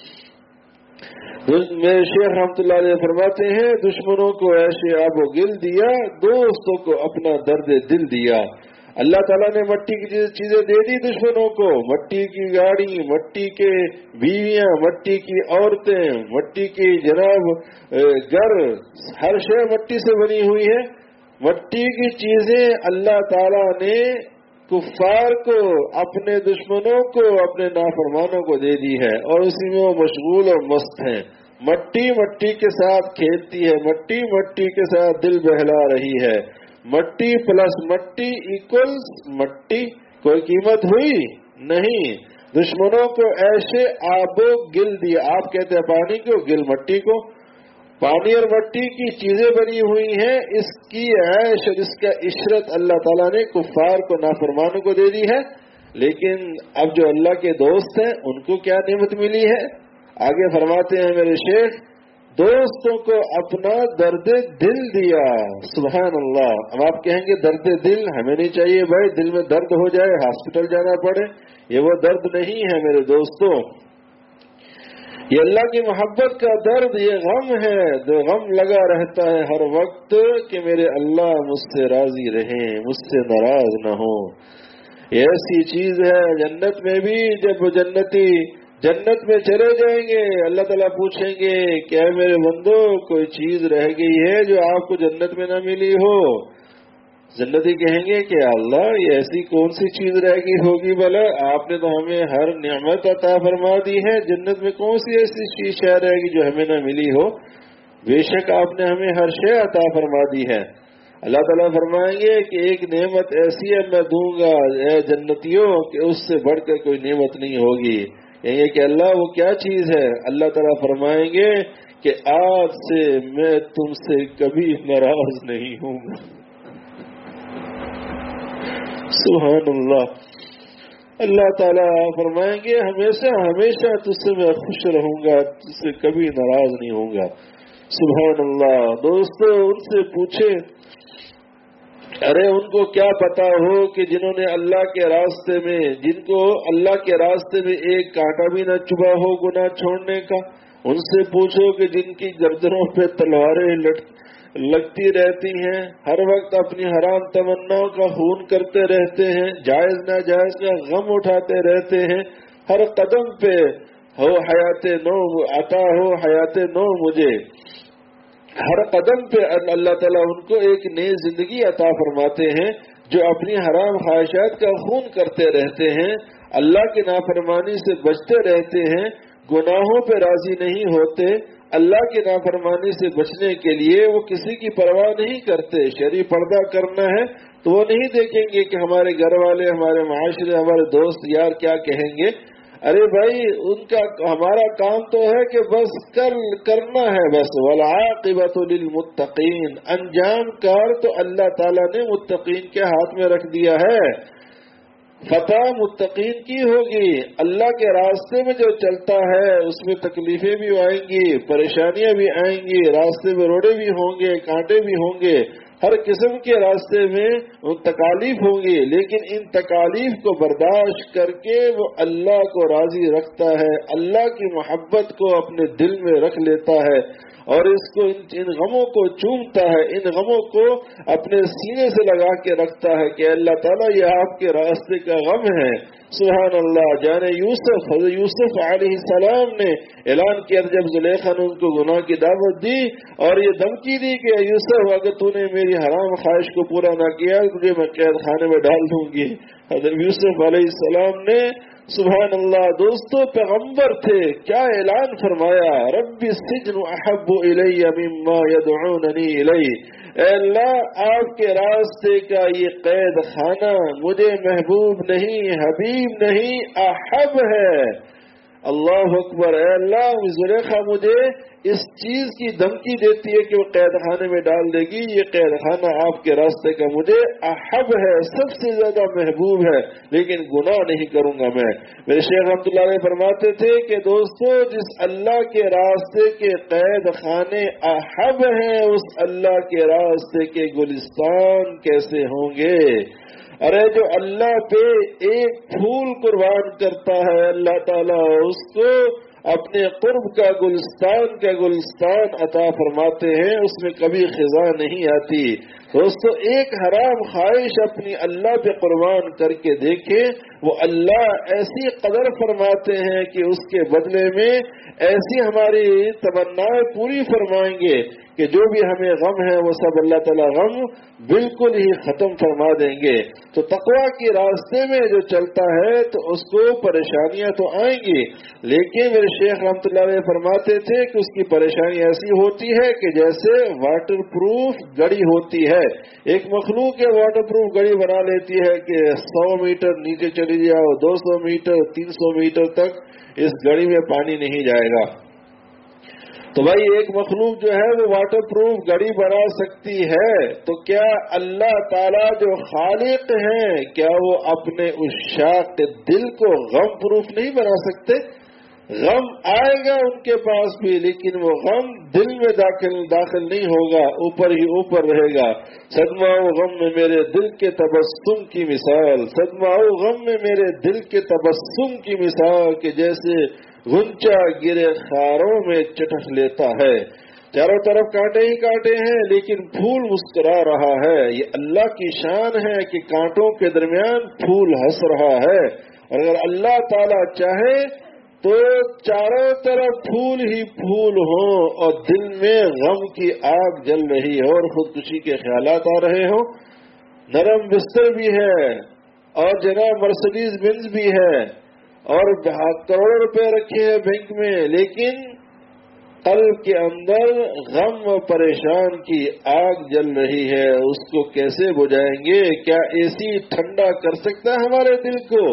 میرے شیخ رحمۃ اللہ علیہ فرماتے ہیں، دشمنوں کو ایسے آب و گل دیا، دوستوں کو اپنا درد دل دیا۔ اللہ تعالیٰ نے مٹی کی چیزیں دے دی دشمنوں کو، مٹی کی گاڑی، مٹی کے بیویاں، مٹی کی عورتیں، مٹی کی جناب گھر، ہر شے مٹی سے بنی ہوئی ہے۔ مٹی کی چیزیں اللہ تعالیٰ نے کفار کو، اپنے دشمنوں کو، اپنے نافرمانوں کو دے دی ہے، اور اسی میں وہ مشغول اور مست ہیں۔ مٹی مٹی کے ساتھ کھیلتی ہے، مٹی مٹی کے ساتھ دل بہلا رہی ہے۔ مٹی پلس مٹی ایکولز مٹی، کوئی قیمت ہوئی نہیں۔ دشمنوں کو ایسے آب و گل دیا، آپ کہتے ہیں پانی کو، گل مٹی کو۔ پانی اور مٹی کی چیزیں بنی ہوئی ہیں، اس کی عیش اور اس کا عشرت اللہ تعالیٰ نے کفار کو، نافرمانوں کو دے دی ہے۔ لیکن اب جو اللہ کے دوست ہیں ان کو کیا نعمت ملی ہے؟ آگے فرماتے ہیں میرے شیخ، دوستوں کو اپنا درد دل دیا۔ سبحان اللہ۔ اب آپ کہیں گے درد دل ہمیں نہیں چاہیے بھائی، دل میں درد ہو جائے ہاسپٹل جانا پڑے، یہ وہ درد نہیں ہے میرے دوستوں، یہ اللہ کی محبت کا درد، یہ غم ہے جو غم لگا رہتا ہے ہر وقت کہ میرے اللہ مجھ سے راضی رہیں، مجھ سے ناراض نہ ہو۔ یہ ایسی چیز ہے جنت میں بھی، جب جنتی جنت میں چلے جائیں گے اللہ تعالیٰ پوچھیں گے کہ اے میرے بندو کوئی چیز رہ گئی ہے جو آپ کو جنت میں نہ ملی ہو؟ جنتی کہیں گے کہ اللہ یہ ایسی کون سی چیز رہ گئی ہوگی بھلا، آپ نے تو ہمیں ہر نعمت عطا فرما دی ہے، جنت میں کون سی ایسی چیز شے رہے گی جو ہمیں نہ ملی ہو؟ بے شک آپ نے ہمیں ہر شے عطا فرما دی ہے۔ اللہ تعالیٰ فرمائیں گے کہ ایک نعمت ایسی ہے میں دوں گا اے جنتیوں کہ اس سے بڑھ کر کوئی نعمت نہیں ہوگی۔ کہیں کہ اللہ وہ کیا چیز ہے؟ اللہ تعالیٰ فرمائیں گے کہ آج سے میں تم سے کبھی ناراض نہیں ہوں گا۔ سبحان اللہ۔ اللہ تعالیٰ فرمائیں گے ہمیشہ ہمیشہ تجھ سے میں خوش رہوں گا، تجھ سے کبھی ناراض نہیں ہوں گا۔ سبحان اللہ۔ دوستو ان سے پوچھے، ارے ان کو کیا پتا ہو کہ جنہوں نے اللہ کے راستے میں، جن کو اللہ کے راستے میں ایک کانٹا بھی نہ چبھا ہو گناہ چھوڑنے کا، ان سے پوچھو کہ جن کی گردنوں پہ تلواریں لگتی رہتی ہیں، ہر وقت اپنی حرام تمناؤں کا خون کرتے رہتے ہیں، جائز ناجائز کا غم اٹھاتے رہتے ہیں، ہر قدم پہ ہو حیات نو عطا ہو حیات نو مجھے، ہر قدم پہ اللہ تعالیٰ ان کو ایک نئی زندگی عطا فرماتے ہیں، جو اپنی حرام خواہشات کا خون کرتے رہتے ہیں، اللہ کی نافرمانی سے بچتے رہتے ہیں، گناہوں پہ راضی نہیں ہوتے، اللہ کی نافرمانی سے بچنے کے لیے وہ کسی کی پرواہ نہیں کرتے۔ شرعی پردہ کرنا ہے تو وہ نہیں دیکھیں گے کہ ہمارے گھر والے، ہمارے معاشرے، ہمارے دوست یار کیا کہیں گے۔ ارے بھائی ان کا ہمارا کام تو ہے کہ بس کر کرنا ہے بس۔ والعاقبۃ للمتقین، انجام کار تو اللہ تعالیٰ نے متقین کے ہاتھ میں رکھ دیا ہے۔ فتح متقین کی ہوگی۔ اللہ کے راستے میں جو چلتا ہے اس میں تکلیفیں بھی آئیں گی، پریشانیاں بھی آئیں گی، راستے میں روڑے بھی ہوں گے، کانٹے بھی ہوں گے، ہر قسم کے راستے میں تکالیف ہوں گی، لیکن ان تکالیف کو برداشت کر کے وہ اللہ کو راضی رکھتا ہے، اللہ کی محبت کو اپنے دل میں رکھ لیتا ہے اور اس کو ان غموں کو چومتا ہے، ان غموں کو اپنے سینے سے لگا کے رکھتا ہے کہ اللہ تعالیٰ یہ آپ کے راستے کا غم ہے۔ سبحان اللہ۔ جانے یوسف، حضرت یوسف علیہ السلام نے اعلان کیا جب زلیخا نے ان کو گناہ کی دعوت دی اور یہ دھمکی دی کہ یوسف اگر تو نے میری حرام خواہش کو پورا نہ کیا تجھے میں قید خانے میں ڈال دوں گی۔ حضرت یوسف علیہ السلام نے سبحان اللہ دوستو پیغمبر تھے، کیا اعلان فرمایا، رب السجن احب الی مما یدعوننی الی، اے اللہ آپ کے راستے کا یہ قید خانہ مجھے محبوب نہیں، حبیب نہیں، احب ہے۔ اللہ اکبر۔ اے اللہ زلیخا مجھے اس چیز کی دھمکی دیتی ہے کہ وہ قید خانے میں ڈال دے گی، یہ قید خانہ آپ کے راستے کا مجھے احب ہے، سب سے زیادہ محبوب ہے، لیکن گناہ نہیں کروں گا میں۔ میرے شیخ رحمۃ اللہ علیہ فرماتے تھے کہ دوستو جس اللہ کے راستے کے قید خانے احب ہیں اس اللہ کے راستے کے گلستان کیسے ہوں گے۔ ارے جو اللہ پہ ایک پھول قربان کرتا ہے اللہ تعالیٰ اس کو اپنے قرب کا گلستان کا گلستان عطا فرماتے ہیں، اس میں کبھی خزاں نہیں آتی۔ دوستو ایک حرام خواہش اپنی اللہ پہ قربان کر کے دیکھیں، وہ اللہ ایسی قدر فرماتے ہیں کہ اس کے بدلے میں ایسی ہماری تمنائیں پوری فرمائیں گے کہ جو بھی ہمیں غم ہے وہ سب اللہ تعالیٰ غم بالکل ہی ختم فرما دیں گے۔ تو تقویٰ کے راستے میں جو چلتا ہے تو اس کو پریشانیاں تو آئیں گی، لیکن میرے شیخ رحمۃ اللہ علیہ فرماتے تھے کہ اس کی پریشانی ایسی ہوتی ہے کہ جیسے واٹر پروف گڑی ہوتی ہے۔ ایک مخلوق ہے واٹر پروف گڑی بنا لیتی ہے کہ سو میٹر نیچے چلی جاؤ، دو سو میٹر، تین سو میٹر تک اس گڑی میں پانی نہیں جائے گا۔ تو بھائی ایک مخلوق جو ہے وہ واٹر پروف گڑی بنا سکتی ہے، تو کیا اللہ تعالیٰ جو خالق ہیں کیا وہ اپنے اس شاق دل کو غم پروف نہیں بنا سکتے؟ غم آئے گا ان کے پاس بھی، لیکن وہ غم دل میں داخل داخل نہیں ہوگا، اوپر ہی اوپر رہے گا۔ صدمہ و غم میں میرے دل کے تبسم کی مثال، صدمہ و غم میں میرے دل کے تبسم کی مثال کہ جیسے غنچہ گرے خاروں میں چٹخ لیتا ہے۔ چاروں طرف کانٹے ہی کانٹے ہیں لیکن پھول مسکرا رہا ہے۔ یہ اللہ کی شان ہے کہ کانٹوں کے درمیان پھول ہنس رہا ہے، اور اگر اللہ تعالی چاہے تو چاروں طرف پھول ہی پھول ہوں اور دل میں غم کی آگ جل رہی ہو اور خودکشی کے خیالات آ رہے ہوں، نرم بستر بھی ہے اور جناب مرسڈیز بینز بھی ہے اور کروڑوں روپے رکھے ہیں بینک میں، لیکن قلب کے اندر غم و پریشان کی آگ جل رہی ہے، اس کو کیسے بجھائیں گے؟ کیا اے سی ٹھنڈا کر سکتا ہے ہمارے دل کو؟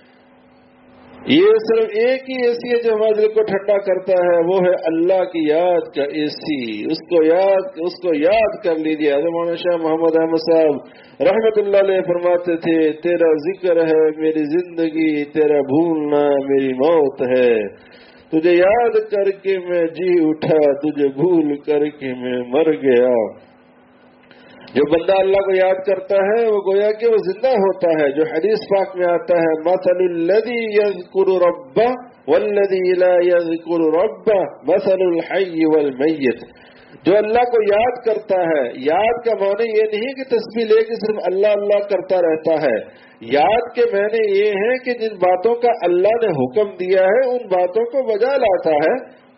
یہ صرف ایک ہی اے سی ہے جو ہمارے دل کو ٹھنڈا کرتا ہے، وہ ہے اللہ کی یاد کا اے سی۔ اس کو یاد اس کو یاد کر لیجیے۔ حضرت مولانا شاہ محمد احمد صاحب رحمت اللہ علیہ فرماتے تھے، تیرا ذکر ہے میری زندگی، تیرا بھولنا میری موت ہے، تجھے یاد کر کے میں جی اٹھا، تجھے بھول کر کے میں مر گیا۔ جو بندہ اللہ کو یاد کرتا ہے وہ گویا کہ وہ زندہ ہوتا ہے، جو حدیث پاک میں آتا ہے مثل الذی یذکر ربہ والذی لا یذکر ربہ مثل الحی والمیت۔ جو اللہ کو یاد کرتا ہے، یاد کا معنی یہ نہیں کہ تسبیح لے کے صرف اللہ اللہ کرتا رہتا ہے، یاد کے معنی یہ ہے کہ جن باتوں کا اللہ نے حکم دیا ہے ان باتوں کو بجا لاتا ہے۔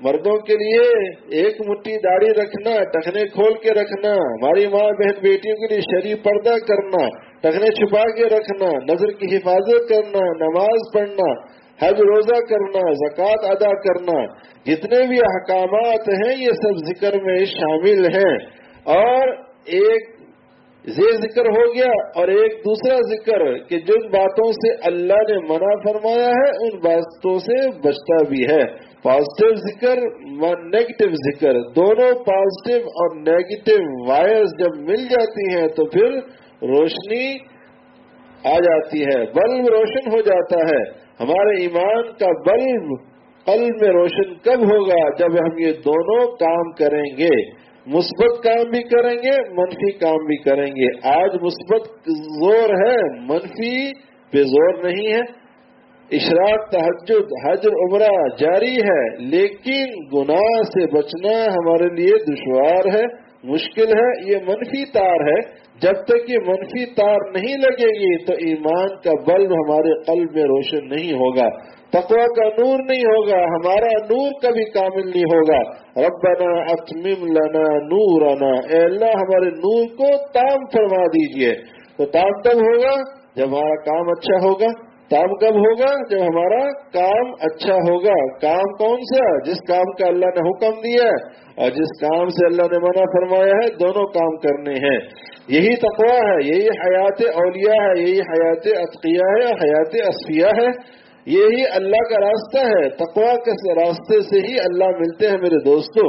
مردوں کے لیے ایک مٹھی داڑھی رکھنا، ٹخنے کھول کے رکھنا، ہماری ماں بہن بیٹیوں کے لیے شرعی پردہ کرنا، ٹخنے چھپا کے رکھنا، نظر کی حفاظت کرنا، نماز پڑھنا، حج روزہ کرنا، زکوٰۃ ادا کرنا، جتنے بھی احکامات ہیں یہ سب ذکر میں شامل ہیں۔ اور ایک یہ ذکر ہو گیا اور ایک دوسرا ذکر کہ جن باتوں سے اللہ نے منع فرمایا ہے ان باتوں سے بچتا بھی ہے۔ پازیٹیو ذکر و نیگیٹو ذکر، دونوں پازیٹیو اور نیگیٹو وائرز جب مل جاتی ہیں تو پھر روشنی آ جاتی ہے، بلب روشن ہو جاتا ہے۔ ہمارے ایمان کا بلب قلب میں روشن کب ہوگا؟ جب ہم یہ دونوں کام کریں گے، مثبت کام بھی کریں گے، منفی کام بھی کریں گے۔ آج مثبت زور ہے، منفی پہ زور نہیں ہے۔ اشراق، تہجد، حج، عمرہ جاری ہے، لیکن گناہ سے بچنا ہمارے لیے دشوار ہے، مشکل ہے۔ یہ منفی تار ہے، جب تک یہ منفی تار نہیں لگے گی تو ایمان کا بلب ہمارے قلب میں روشن نہیں ہوگا، تقوی کا نور نہیں ہوگا، ہمارا نور کبھی کامل نہیں ہوگا۔ ربنا اتمم لنا نورنا، اے اللہ ہمارے نور کو تام فرما دیجئے۔ تو تام کب ہوگا؟ جب ہمارا کام اچھا ہوگا۔ کام کب ہوگا؟ جب ہمارا کام اچھا ہوگا۔ کام کون سا؟ جس کام کا اللہ نے حکم دیا ہے اور جس کام سے اللہ نے منع فرمایا ہے، دونوں کام کرنے ہیں۔ یہی تقوی ہے، یہی حیات اولیاء ہے، یہی حیات اتقیاء ہے، حیات اصفیاء ہے، یہی اللہ کا راستہ ہے۔ تقوی کے راستے سے ہی اللہ ملتے ہیں میرے دوستو۔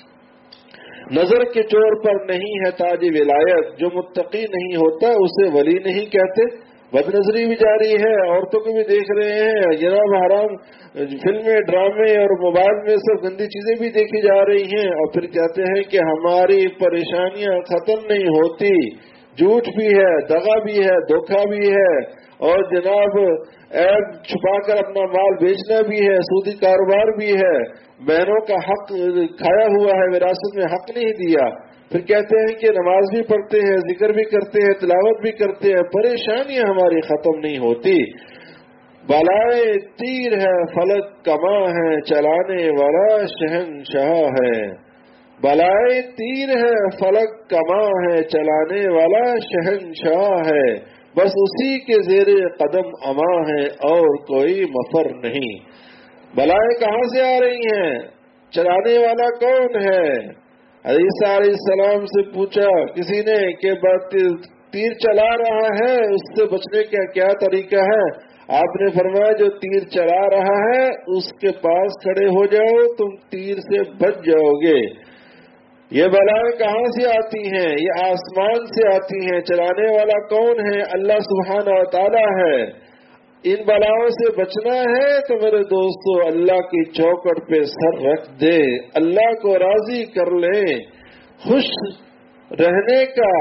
نظر کے چور پر نہیں ہے تاج ولایت، جو متقی نہیں ہوتا اسے ولی نہیں کہتے۔ بد نظری بھی جاری ہے، عورتوں کو بھی دیکھ رہے ہیں جناب، حرام فلمیں، ڈرامے اور موبائل میں سب گندی چیزیں بھی دیکھی جا رہی ہیں، اور پھر کہتے ہیں کہ ہماری پریشانیاں ختم نہیں ہوتی۔ جھوٹ بھی ہے، دغا بھی ہے، دھوکہ بھی ہے، اور جناب ایب چھپا کر اپنا مال بیچنا بھی ہے، سودی کاروبار بھی ہے، بہنوں کا حق کھایا ہوا ہے، وراثت میں حق نہیں دیا۔ پھر کہتے ہیں کہ نماز بھی پڑھتے ہیں، ذکر بھی کرتے ہیں، تلاوت بھی کرتے ہیں، پریشانیاں ہماری ختم نہیں ہوتی۔ بالائے تیر ہے فلک کما ہے، چلانے والا شہنشاہ ہے۔ بالائے تیر ہے فلک کما ہے، چلانے والا شہنشاہ ہے، بس اسی کے زیر قدم اما ہے اور کوئی مفر نہیں۔ بلائیں کہاں سے آ رہی ہیں؟ چلانے والا کون ہے؟ عیسیٰ علیہ السلام سے پوچھا کسی نے کہ تیر چلا رہا ہے، اس سے بچنے کا کیا طریقہ ہے؟ آپ نے فرمایا جو تیر چلا رہا ہے اس کے پاس کھڑے ہو جاؤ، تم تیر سے بچ جاؤ گے۔ یہ بلائیں کہاں سے آتی ہیں؟ یہ آسمان سے آتی ہیں۔ چلانے والا کون ہے؟ اللہ سبحانہ و تعالی ہے۔ ان بلاؤں سے بچنا ہے تو میرے دوستو اللہ کی چوکھٹ پہ سر رکھ دے، اللہ کو راضی کر لیں۔ خوش رہنے کا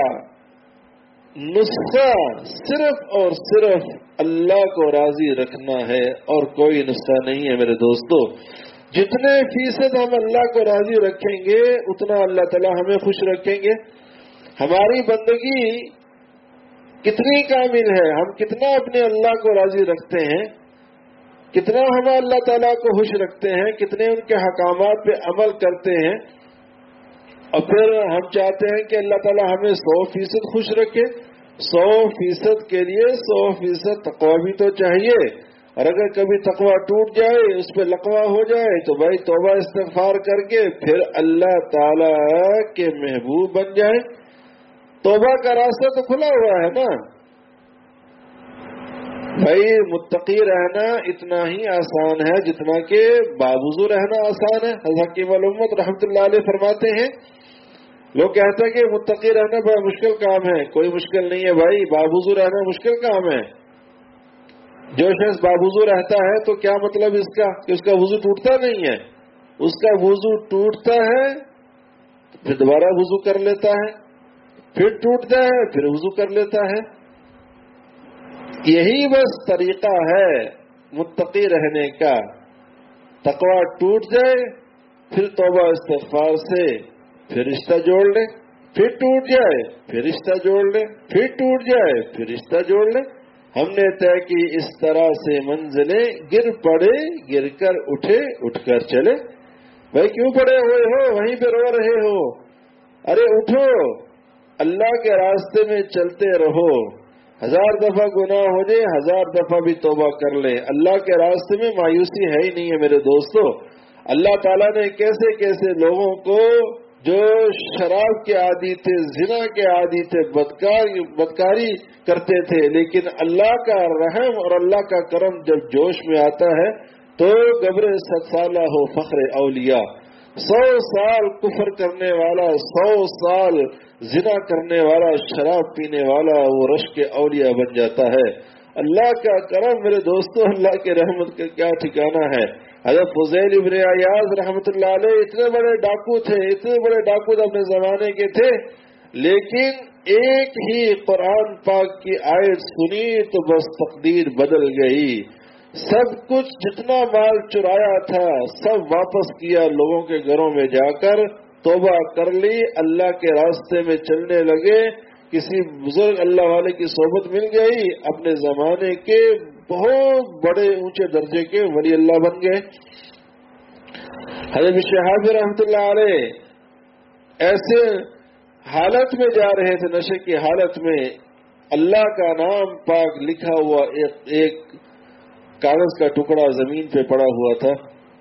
نسخہ صرف اور صرف اللہ کو راضی رکھنا ہے اور کوئی نسخہ نہیں ہے میرے دوستو۔ جتنے فیصد ہم اللہ کو راضی رکھیں گے اتنا اللہ تعالیٰ ہمیں خوش رکھیں گے۔ ہماری بندگی کتنی کامل ہے، ہم کتنا اپنے اللہ کو راضی رکھتے ہیں، کتنا ہم اللہ تعالیٰ کو خوش رکھتے ہیں، کتنے ان کے حکامات پہ عمل کرتے ہیں، اور پھر ہم چاہتے ہیں کہ اللہ تعالیٰ ہمیں سو فیصد خوش رکھے۔ سو فیصد کے لیے سو فیصد تقویٰ بھی تو چاہیے، اور اگر کبھی تقویٰ ٹوٹ جائے، اس پہ لقوہ ہو جائے، تو بھائی توبہ استغفار کر کے پھر اللہ تعالیٰ کے محبوب بن جائیں۔ توبہ کا راستہ تو کھلا ہوا ہے نا بھائی۔ متقی رہنا اتنا ہی آسان ہے جتنا کہ باوضو رہنا آسان ہے۔ حضرت حکیم الامت رحمۃ اللہ علیہ فرماتے ہیں، لوگ کہتے ہیں کہ متقی رہنا بڑا مشکل کام ہے۔ کوئی مشکل نہیں ہے بھائی، باوضو رہنا مشکل کام ہے۔ جو شخص باوضو رہتا ہے تو کیا مطلب اس کا کہ اس کا وضو ٹوٹتا نہیں ہے؟ اس کا وضو ٹوٹتا ہے پھر دوبارہ وضو کر لیتا ہے، پھر ٹوٹتا ہے پھر وضو کر لیتا ہے۔ یہی بس طریقہ ہے متقی رہنے کا۔ تقویٰ ٹوٹ جائے پھر توبہ استغفار سے پھر رشتہ جوڑ لے، پھر ٹوٹ جائے پھر رشتہ جوڑ لے، پھر ٹوٹ جائے پھر رشتہ جوڑ لے۔ ہم نے طے کی اس طرح سے منزلیں، گر پڑے گر کر اٹھے اٹھ کر چلے۔ بھائی کیوں پڑے ہوئے ہو وہیں پہ رو رہے ہو؟ ارے اٹھو، اللہ کے راستے میں چلتے رہو، ہزار دفعہ گناہ ہو جائے ہزار دفعہ بھی توبہ کر لیں، اللہ کے راستے میں مایوسی ہے ہی نہیں ہے میرے دوستو۔ اللہ تعالیٰ نے کیسے کیسے لوگوں کو جو شراب کے عادی تھے، زنا کے عادی تھے، بدکاری بدکاری کرتے تھے، لیکن اللہ کا رحم اور اللہ کا کرم جب جوش میں آتا ہے تو گبر ست سالہ ہو فخر اولیاء، سو سال کفر کرنے والا، سو سال زنا کرنے والا، شراب پینے والا وہ رش کے اولیاء بن جاتا ہے۔ اللہ کا کرم میرے دوستو، اللہ کے رحمت کا کیا ٹھکانہ ہے۔ حضرت فضیل ابن عیاض رحمۃ اللہ علیہ اتنے بڑے ڈاکو تھے، اتنے بڑے ڈاکو اپنے زمانے کے تھے، لیکن ایک ہی قرآن پاک کی آیت سنی تو بس تقدیر بدل گئی۔ سب کچھ جتنا مال چرایا تھا سب واپس کیا، لوگوں کے گھروں میں جا کر توبہ کر لی، اللہ کے راستے میں چلنے لگے، کسی بزرگ اللہ والے کی صحبت مل گئی، اپنے زمانے کے بہت بڑے اونچے درجے کے ولی اللہ بن گئے۔ حضرت شہاب رحمۃ اللہ علیہ ایسے حالت میں جا رہے تھے، نشے کی حالت میں، اللہ کا نام پاک لکھا ہوا ایک ایک کاغذ کا ٹکڑا زمین پہ پڑا ہوا تھا،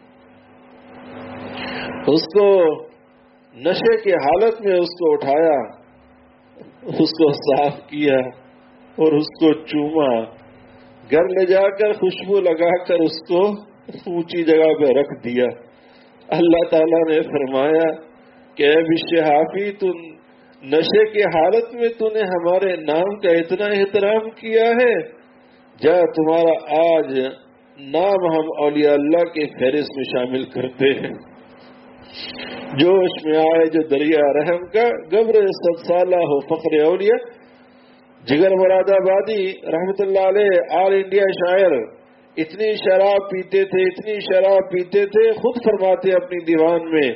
اس کو نشے کی حالت میں اس کو اٹھایا، اس کو صاف کیا اور اس کو چوما، گھر لے جا کر خوشبو لگا کر اس کو اونچی جگہ پہ رکھ دیا۔ اللہ تعالیٰ نے فرمایا کہ اے بشہافی، تو نشے کی حالت میں تو نے ہمارے نام کا اتنا احترام کیا ہے، جا تمہارا آج نام ہم اولیاء اللہ کے فہرست میں شامل کرتے ہیں۔ جوش میں آئے جو دریا رحم کا، گبر ست سالہ ہو فخر اولیاء۔ جگر مراد آبادی رحمت اللہ علیہ آل انڈیا شاعر، اتنی شراب پیتے تھے، اتنی شراب پیتے تھے، خود فرماتے اپنی دیوان میں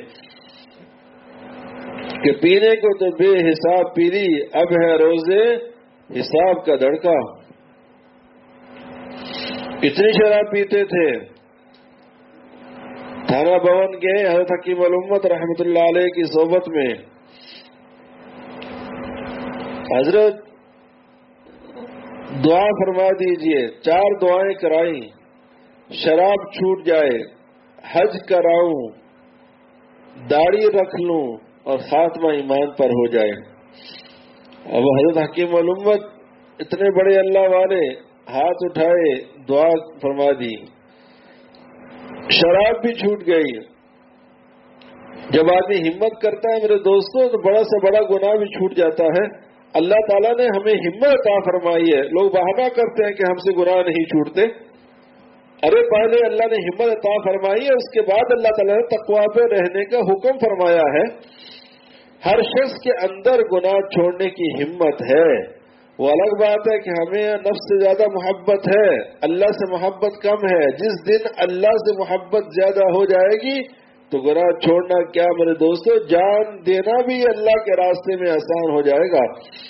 کہ پینے کو تو بے حساب پی لی، اب ہے روزے حساب کا دڑکا۔ اتنی شراب پیتے تھے۔ تھانہ بھون گئے حضرت حکیم الامت رحمت اللہ علیہ کی صحبت میں، حضرت دعا فرما دیجئے، چار دعائیں کرائیں، شراب چھوٹ جائے، حج کراؤں، داڑھی رکھ لوں اور خاتمہ ایمان پر ہو جائے۔ اب حضرت حکیم الامت اتنے بڑے اللہ والے ہاتھ اٹھائے، دعا فرما دی، شراب بھی چھوٹ گئی۔ جب آدمی ہمت کرتا ہے میرے دوستوں تو بڑا سے بڑا گناہ بھی چھوٹ جاتا ہے۔ اللہ تعالیٰ نے ہمیں ہمت عطا فرمائی ہے۔ لوگ بہانہ کرتے ہیں کہ ہم سے گناہ نہیں چھوٹتے، ارے پہلے اللہ نے ہمت عطا فرمائی ہے، اس کے بعد اللہ تعالیٰ نے تقویٰ پہ رہنے کا حکم فرمایا ہے۔ ہر شخص کے اندر گناہ چھوڑنے کی ہمت ہے، وہ الگ بات ہے کہ ہمیں نفس سے زیادہ محبت ہے، اللہ سے محبت کم ہے۔ جس دن اللہ سے محبت زیادہ ہو جائے گی تو گناہ چھوڑنا کیا میرے دوستو، جان دینا بھی اللہ کے راستے میں آسان ہو جائے گا۔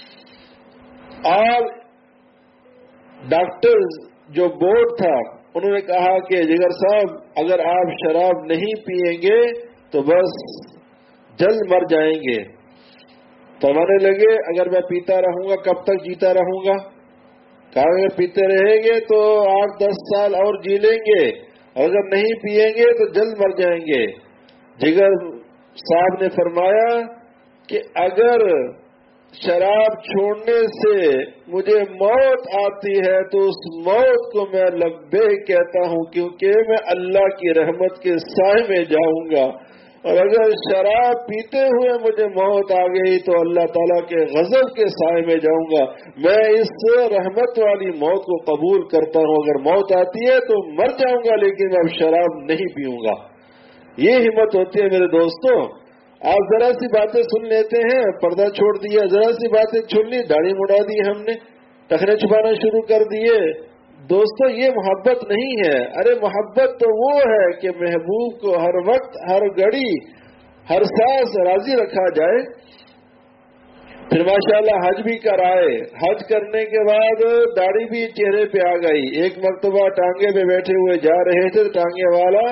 اور ڈاکٹر جو بورڈ تھا انہوں نے کہا کہ جگر صاحب اگر آپ شراب نہیں پیئیں گے تو بس جلد مر جائیں گے۔ فرمانے لگے اگر میں پیتا رہوں گا کب تک جیتا رہوں گا؟ کہا اگر پیتے رہیں گے تو آٹھ دس سال اور جی لیں گے، اور اگر نہیں پیئیں گے تو جلد مر جائیں گے۔ جگر صاحب نے فرمایا کہ اگر شراب چھوڑنے سے مجھے موت آتی ہے تو اس موت کو میں لبیک کہتا ہوں، کیونکہ میں اللہ کی رحمت کے سائے میں جاؤں گا، اور اگر شراب پیتے ہوئے مجھے موت آ گئی تو اللہ تعالیٰ کے غضب کے سائے میں جاؤں گا۔ میں اس رحمت والی موت کو قبول کرتا ہوں، اگر موت آتی ہے تو مر جاؤں گا لیکن میں اب شراب نہیں پیوں گا۔ یہ ہمت ہوتی ہے میرے دوستوں۔ آپ ذرا سی باتیں سن لیتے ہیں، پردہ چھوڑ دیا، ذرا سی باتیں چھن لی، داڑھی مڑا دی ہم نے، ٹخنے چھپانا شروع کر دیے۔ دوستو یہ محبت نہیں ہے۔ ارے محبت تو وہ ہے کہ محبوب کو ہر وقت، ہر گھڑی، ہر سانس راضی رکھا جائے۔ پھر ماشاءاللہ حج بھی کرائے، حج کرنے کے بعد داڑھی بھی چہرے پہ آ گئی۔ ایک مرتبہ ٹانگے پہ بیٹھے ہوئے جا رہے تھے، ٹانگے والا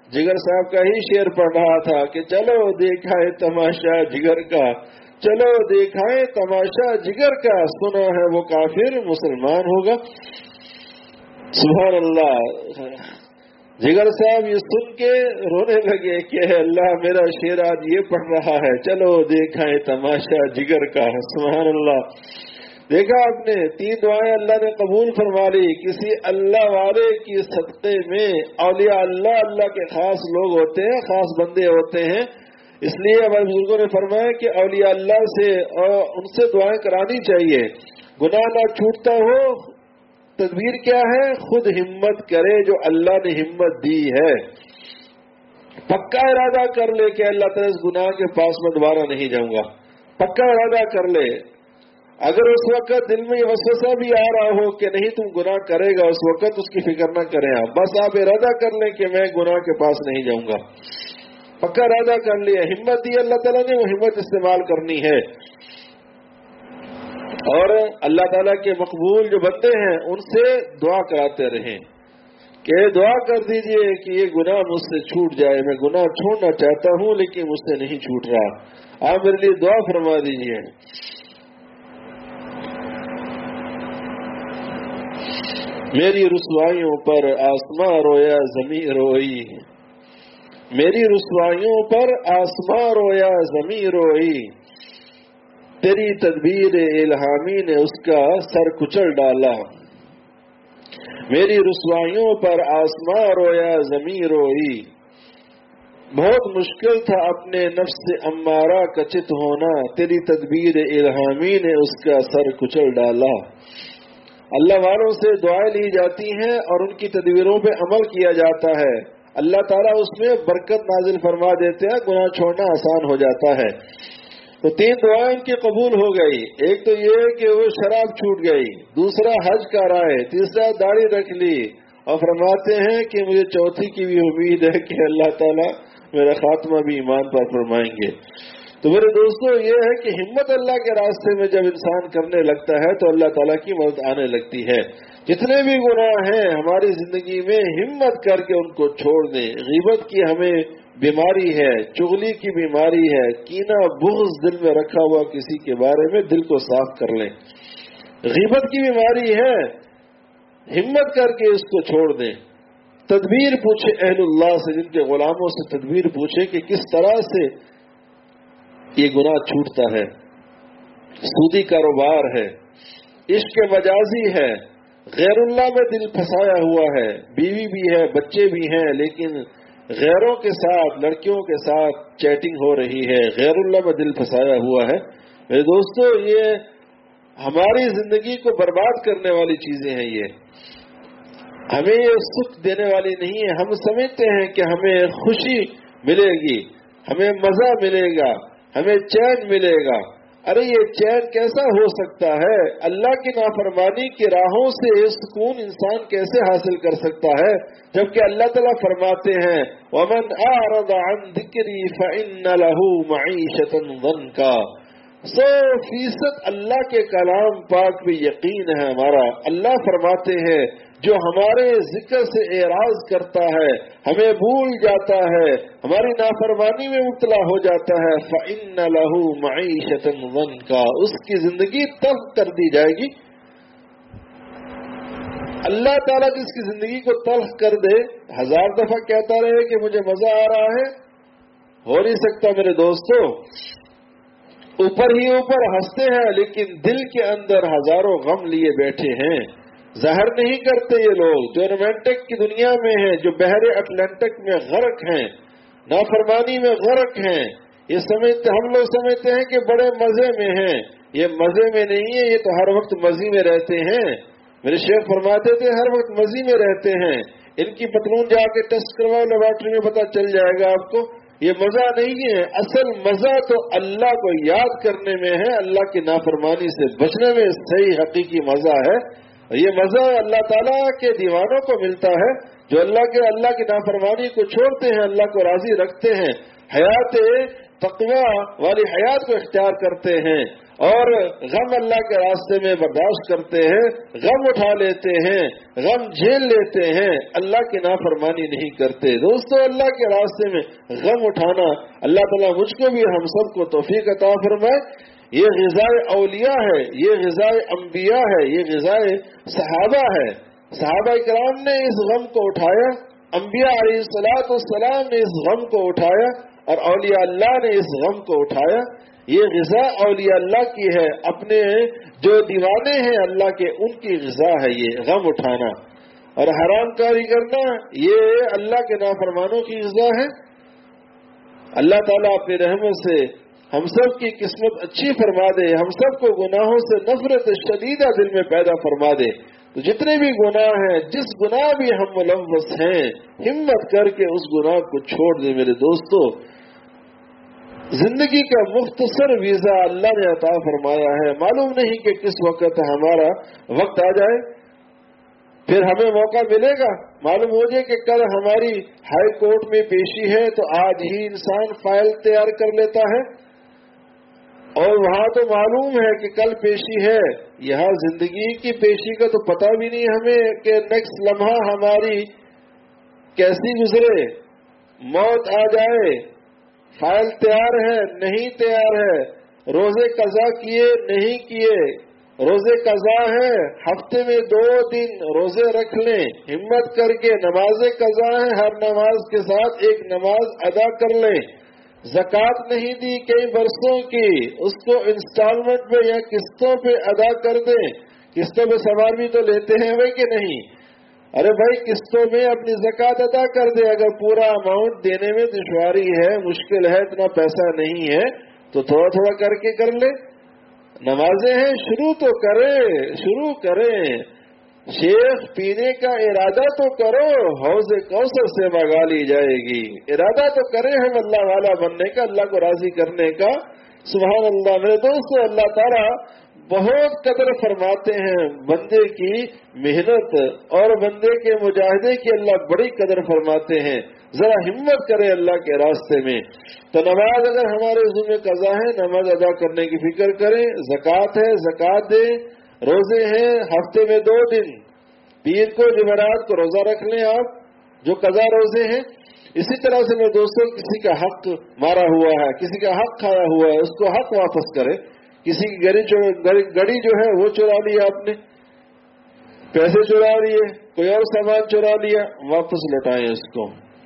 जिगर साहब का ही शेर पढ़ रहा था कि चलो देखा है तमाशा जिगर का, चलो दिखाए तमाशा जिगर का, सुना है वो काफिर मुसलमान होगा। सुभान अल्लाह। जिगर साहब ये सुन के रोने लगे कि अल्लाह मेरा शेर आज ये पढ़ रहा है, चलो दिखाए तमाशा जिगर का। सुभान अल्लाह। देखा आपने, तीन दुआएं अल्लाह ने कबूल फरमा ली किसी अल्लाह वाले की सदक़े में। औलिया अल्लाह अल्लाह के खास लोग होते हैं, खास बंदे होते हैं, इसलिए हमारे बुजुर्गों ने फरमाया कि औलिया अल्लाह से और उनसे दुआएं करानी चाहिए। गुनाह ना छूटता हो, तदबीर क्या है, खुद हिम्मत करे जो अल्लाह ने हिम्मत दी है। पक्का इरादा कर ले कि अल्लाह ताला इस गुनाह के पास मैं दोबारा नहीं जाऊंगा, पक्का इरादा कर ले। अगर उस वक्त दिल में ये वसवसा भी आ रहा हो कि नहीं तुम गुनाह करेगा, उस वक्त उसकी फिक्र न करें आप, बस आप इरादा कर लें कि मैं गुनाह के पास नहीं जाऊंगा। पक्का इरादा कर लिया, हिम्मत दी अल्लाह ताला ने, वो हिम्मत इस्तेमाल करनी है। और अल्लाह ताला के मकबूल जो बंदे हैं उनसे दुआ कराते रहें कि दुआ कर दीजिए कि ये गुनाह मुझसे छूट जाए, मैं गुनाह छोड़ना चाहता हूं लेकिन मुझसे नहीं छूट रहा, आप मेरे लिए दुआ फरमा दीजिए। मेरी रुसवाइयों पर आसमां रोया ज़मीं रोई, मेरी रुसवाइयों पर आसमां रोया ज़मीं रोई, तेरी तदबीर इल्हामी ने उसका सर कुचल डाला। मेरी रुसवाइयों पर आसमां रोया ज़मीं रोई, बहुत मुश्किल था अपने नफ्स से अम्मारा का चित होना, तेरी तदबीर इल्हामी ने उसका सर कुचल डाला। अल्लाह वालों से दुआएं ली जाती हैं और उनकी तदबीरों पे अमल किया जाता है, अल्लाह ताला उसमें बरकत नाजिल फरमा देते हैं, गुनाह छोड़ना आसान हो जाता है। तो तीन दुआएं उनकी कबूल हो गई, एक तो ये कि वो शराब छूट गई, दूसरा हज कराए, तीसरा दाढ़ी रख ली, और फरमाते हैं कि मुझे चौथी की भी उम्मीद है कि अल्लाह ताला मेरा खात्मा भी ईमान पर फरमाएंगे। तो मेरे दोस्तों, ये है कि हिम्मत अल्लाह के रास्ते में जब इंसान करने लगता है तो अल्लाह ताला की मदद आने लगती है। जितने भी गुनाह हैं हमारी जिंदगी में, हिम्मत करके उनको छोड़ दें। गीबत की हमें बीमारी है, चुगली की बीमारी है, कीना बुग़्ज़ दिल में रखा हुआ किसी के बारे में, दिल को साफ कर लें। गीबत की बीमारी है, हिम्मत करके इसको छोड़ दें। तदबीर पूछे अहलुल्लाह से, जिनके गुलामों से तदबीर पूछे कि किस तरह से ये गुनाह छूटता है। सूदी कारोबार है, इश्क मजाजी है, गैरुल्लाह में दिल फंसाया हुआ है, बीवी भी है, बच्चे भी हैं, लेकिन गैरों के साथ, लड़कियों के साथ चैटिंग हो रही है, गैरुल्लाह में दिल फंसाया हुआ है। मेरे दोस्तों, ये हमारी जिंदगी को बर्बाद करने वाली चीजें हैं, ये हमें ये सुख देने वाली नहीं है। हम समझते हैं कि हमें खुशी मिलेगी, हमें मजा मिलेगा, हमें चैन मिलेगा। अरे ये चैन कैसा हो सकता है? अल्लाह की नाफरमानी की राहों से ये सुकून इंसान कैसे हासिल कर सकता है, जबकि अल्लाह ताला फरमाते हैं वमन आरद अन ज़िक्री फ़इन्न लहू मईशतन ज़न्का। सौ फीसद अल्लाह के कलाम पाक पे यकीन है हमारा। अल्लाह फरमाते हैं जो हमारे जिक्र से एराज करता है, हमें भूल जाता है, हमारी नाफरमानी में मुब्तला हो जाता है, फ़इन्न लहू मईशतन ज़न्का, उसकी जिंदगी तल्ख कर दी जाएगी। अल्लाह ताला जिसकी जिंदगी को तल्ख कर दे, हजार दफा कहता रहे कि मुझे मजा आ रहा है, हो नहीं सकता मेरे दोस्तों। ऊपर ही ऊपर हंसते हैं लेकिन दिल के अंदर हजारों गम लिए बैठे हैं। ज़ाहिर नहीं करते ये लोग जो रोमांटिक की दुनिया में हैं, जो बहरे अटलांटिक में गर्क हैं, नाफरमानी में गर्क हैं। ये समझते, हम लोग समझते हैं कि बड़े मजे में हैं, ये मजे में नहीं है, ये तो हर वक्त मजी में रहते हैं। मेरे शेख फरमाते थे हर वक्त मजी में रहते हैं। इनकी पतलून जाके टेस्ट करवाओ लेबोरेटरी में, पता चल जाएगा आपको। ये मजा नहीं है, असल मजा तो अल्लाह को याद करने में है, अल्लाह की नाफरमानी से बचने में सही हकीकी मजा है। ये मजा अल्लाह ताला के दीवानों को मिलता है जो अल्लाह के अल्लाह की नाफरमानी को छोड़ते हैं, अल्लाह को राजी रखते हैं, हयात तक़वा वाली हयात को इख्तियार करते हैं اور غم اللہ کے راستے میں برداشت کرتے ہیں، غم اٹھا لیتے ہیں، غم جھیل لیتے ہیں، اللہ کی نافرمانی نہیں کرتے۔ دوستو اللہ کے راستے میں غم اٹھانا، اللہ تعالیٰ مجھ کو بھی ہم سب کو توفیق عطا فرمائے۔ یہ غذائے اولیاء ہے، یہ غذائے انبیاء ہے، یہ غذائے صحابہ ہے۔ صحابہ کرام نے اس غم کو اٹھایا، انبیاء علیہ الصلوۃ والسلام نے اس غم کو اٹھایا، اور اولیاء اللہ نے اس غم کو اٹھایا۔ یہ غذا اولیاء اللہ کی ہے، اپنے جو دیوانے ہیں اللہ کے ان کی غذا ہے یہ غم اٹھانا، اور حرام کاری کرنا یہ اللہ کے نافرمانوں کی غذا ہے۔ اللہ تعالیٰ اپنی رحمت سے ہم سب کی قسمت اچھی فرما دے، ہم سب کو گناہوں سے نفرت شدیدہ دل میں پیدا فرما دے۔ تو جتنے بھی گناہ ہیں، جس گناہ بھی ہم ملوث ہیں، ہمت کر کے اس گناہ کو چھوڑ دیں میرے دوستو۔ زندگی کا مختصر ویزا اللہ نے عطا فرمایا ہے، معلوم نہیں کہ کس وقت ہمارا وقت آ جائے، پھر ہمیں موقع ملے گا۔ معلوم ہو جائے کہ کل ہماری ہائی کورٹ میں پیشی ہے تو آج ہی انسان فائل تیار کر لیتا ہے، اور وہاں تو معلوم ہے کہ کل پیشی ہے۔ یہاں زندگی کی پیشی کا تو پتہ بھی نہیں ہمیں کہ نیکسٹ لمحہ ہماری کیسی گزرے، موت آ جائے، فائل تیار ہے نہیں تیار ہے، روزے قضا کیے نہیں کیے، روزے قضا ہے ہفتے میں دو دن روزے رکھ لیں، ہمت کر کے نمازیں قضا ہیں، ہر نماز کے ساتھ ایک نماز ادا کر لیں۔ زکوٰۃ نہیں دی کئی برسوں کی، اس کو انسٹالمنٹ پہ یا قسطوں پہ ادا کر دیں۔ قسطوں پہ سوال بھی تو لیتے ہیں بھائی کہ نہیں؟ ارے بھائی قسطوں میں اپنی زکوٰۃ ادا کر دے۔ اگر پورا اماؤنٹ دینے میں دشواری ہے، مشکل ہے، اتنا پیسہ نہیں ہے تو تھوڑا تھوڑا کر کے کر لے۔ نمازیں ہیں، شروع تو کریں، شروع کریں۔ شیخ پینے کا ارادہ تو کرو، حوض کوثر سے منگا لی جائے گی۔ ارادہ تو کریں ہم اللہ والا بننے کا، اللہ کو راضی کرنے کا۔ سبحان اللہ میرے دوستو، اللہ تعالیٰ بہت قدر فرماتے ہیں بندے کی محنت، اور بندے کے مجاہدے کی اللہ بڑی قدر فرماتے ہیں۔ ذرا ہمت کرے اللہ کے راستے میں۔ تو نماز اگر ہمارے ذمہ قضا ہے، نماز ادا کرنے کی فکر کریں، زکوٰۃ ہے زکوٰۃ دیں، روزے ہیں ہفتے میں دو دن، پیر کو جمعرات کو روزہ رکھ لیں آپ جو قضا روزے ہیں۔ اسی طرح سے میرے دوستوں، کسی کا حق مارا ہوا ہے، کسی کا حق کھایا ہوا ہے، اس کو حق واپس کرے۔ کسی کی گڑی گڑی جو ہے وہ چرا لیا آپ نے، پیسے چرا لیے، کوئی اور سامان چرا لیا، واپس لوٹائیں اس کو۔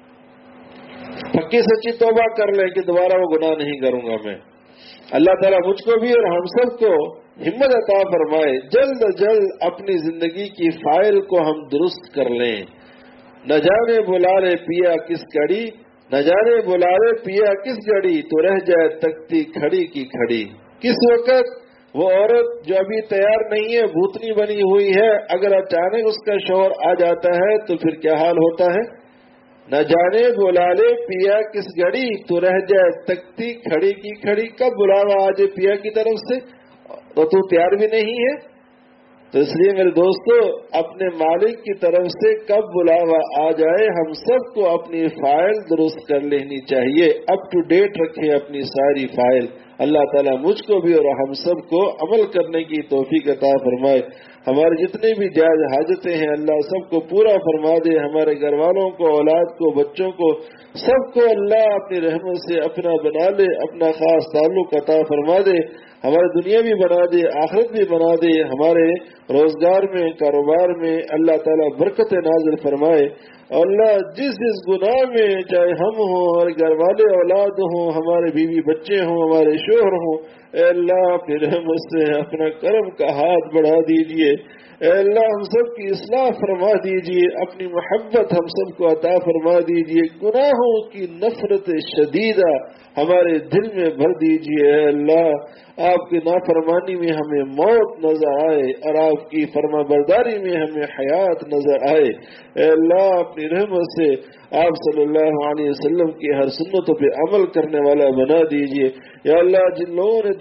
پکی سچی توبہ کر لیں کہ دوبارہ وہ گناہ نہیں کروں گا میں۔ اللہ تعالیٰ مجھ کو بھی اور ہم سب کو ہمت عطا فرمائے، جلد جلد اپنی زندگی کی فائل کو ہم درست کر لیں۔ نہ جانے بلا لے پیا کس گھڑی، نہ جانے بلا لے پیا کس گھڑی، تو رہ جائے تکتی کھڑی کی کھڑی۔ کس وقت وہ عورت جو ابھی تیار نہیں ہے، بھوتنی بنی ہوئی ہے، اگر اچانک اس کا شوہر آ جاتا ہے تو پھر کیا حال ہوتا ہے؟ نہ جانے بلا لے پیا کس گھڑی، تو رہ جائے تکتی کھڑی کی کھڑی۔ کب بلاوا آ جائے پیا کی طرف سے تو تو تیار بھی نہیں ہے۔ تو اس لیے میرے دوستو، اپنے مالک کی طرف سے کب بلاوا آ جائے، ہم سب کو اپنی فائل درست کر لینی چاہیے، اپ ٹو ڈیٹ رکھیں اپنی ساری فائل۔ اللہ تعالیٰ مجھ کو بھی اور ہم سب کو عمل کرنے کی توفیق عطا فرمائے۔ ہمارے جتنے بھی جائز حاجتیں ہیں اللہ سب کو پورا فرما دے، ہمارے گھر والوں کو، اولاد کو، بچوں کو، سب کو اللہ اپنی رحمت سے اپنا بنا لے، اپنا خاص تعلق عطا فرما دے، ہماری دنیا بھی بنا دے، آخرت بھی بنا دے، ہمارے روزگار میں، کاروبار میں اللہ تعالیٰ برکت نازل فرمائے۔ اللہ جس جس گناہ میں، چاہے ہم ہوں، ہمارے گھر والے اولاد ہوں، ہمارے بیوی بچے ہوں، ہمارے شوہر ہوں، اے اللہ اپنی رحمت سے اپنا کرم کا ہاتھ بڑھا دیجئے۔ اے اللہ ہم سب کی اصلاح فرما دیجئے، اپنی محبت ہم سب کو عطا فرما دیجئے، گناہوں کی نفرت شدیدہ ہمارے دل میں بھر دیجئے۔ اے اللہ آپ کی نافرمانی میں ہمیں موت نظر آئے اور آپ کی فرما برداری میں ہمیں حیات نظر آئے۔ اے اللہ اپنی رحمت سے آپ صلی اللہ علیہ وسلم کی ہر سنتوں پہ عمل کرنے والا بنا دیجئے۔ یا اللہ جن لوگوں نے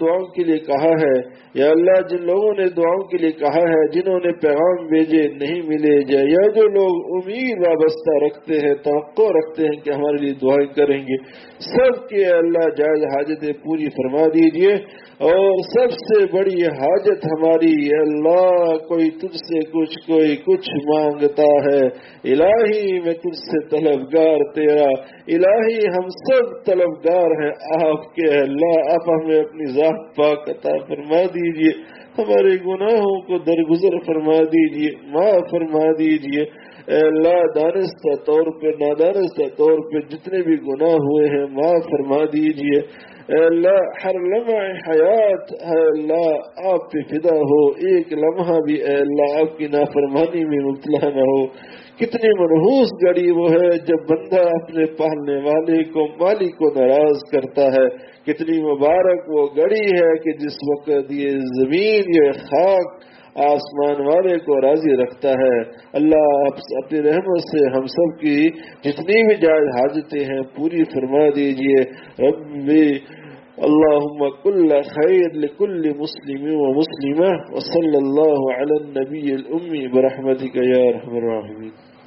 دعاؤں کے لیے کہا ہے، یا اللہ جن لوگوں نے دعاؤں کے لیے کہا ہے، جنہوں نے پیغام بھیجے نہیں ملے، یا جو لوگ امید وابستہ رکھتے ہیں، توقع رکھتے ہیں کہ ہمارے لیے دعائیں کریں گے، سب کے اللہ جائز حاجتیں پوری فرما دیجئے۔ اور سب سے بڑی حاجت ہماری اللہ، کوئی تجھ سے کچھ کوئی کچھ مانگتا ہے، الہی میں تجھ سے طلبگار تیرا، الہی ہم سب طلبگار ہیں آپ کے، اللہ آپ ہمیں اپنی ذات پاک عطا فرما دیجئے، ہمارے گناہوں کو درگزر فرما دیجئے، معاف فرما دیجئے۔ اے اللہ دانستہ طور پہ نادانستہ طور پہ جتنے بھی گناہ ہوئے ہیں معاف فرما دیجئے۔ اے اللہ ہر لمحہ حیات اے اللہ آپ پہ فدا ہو، ایک لمحہ بھی اے اللہ آپ کی نافرمانی میں مبتلا نہ ہو۔ کتنی منحوس گھڑی وہ ہے جب بندہ اپنے پالنے والے کو مالک کو ناراض کرتا ہے، کتنی مبارک وہ گھڑی ہے کہ جس وقت یہ زمین یہ خاک آسمان والے کو راضی رکھتا ہے۔ اللہ آپ اپنی رحمت سے ہم سب کی جتنی بھی جائز حاجتیں ہیں پوری فرما دیجئے۔ ربی اللہم کل خیر لکل مسلم و مسلمہ، وصلی اللہ علی النبی الامی برحمتک یا ارحم الراحمین۔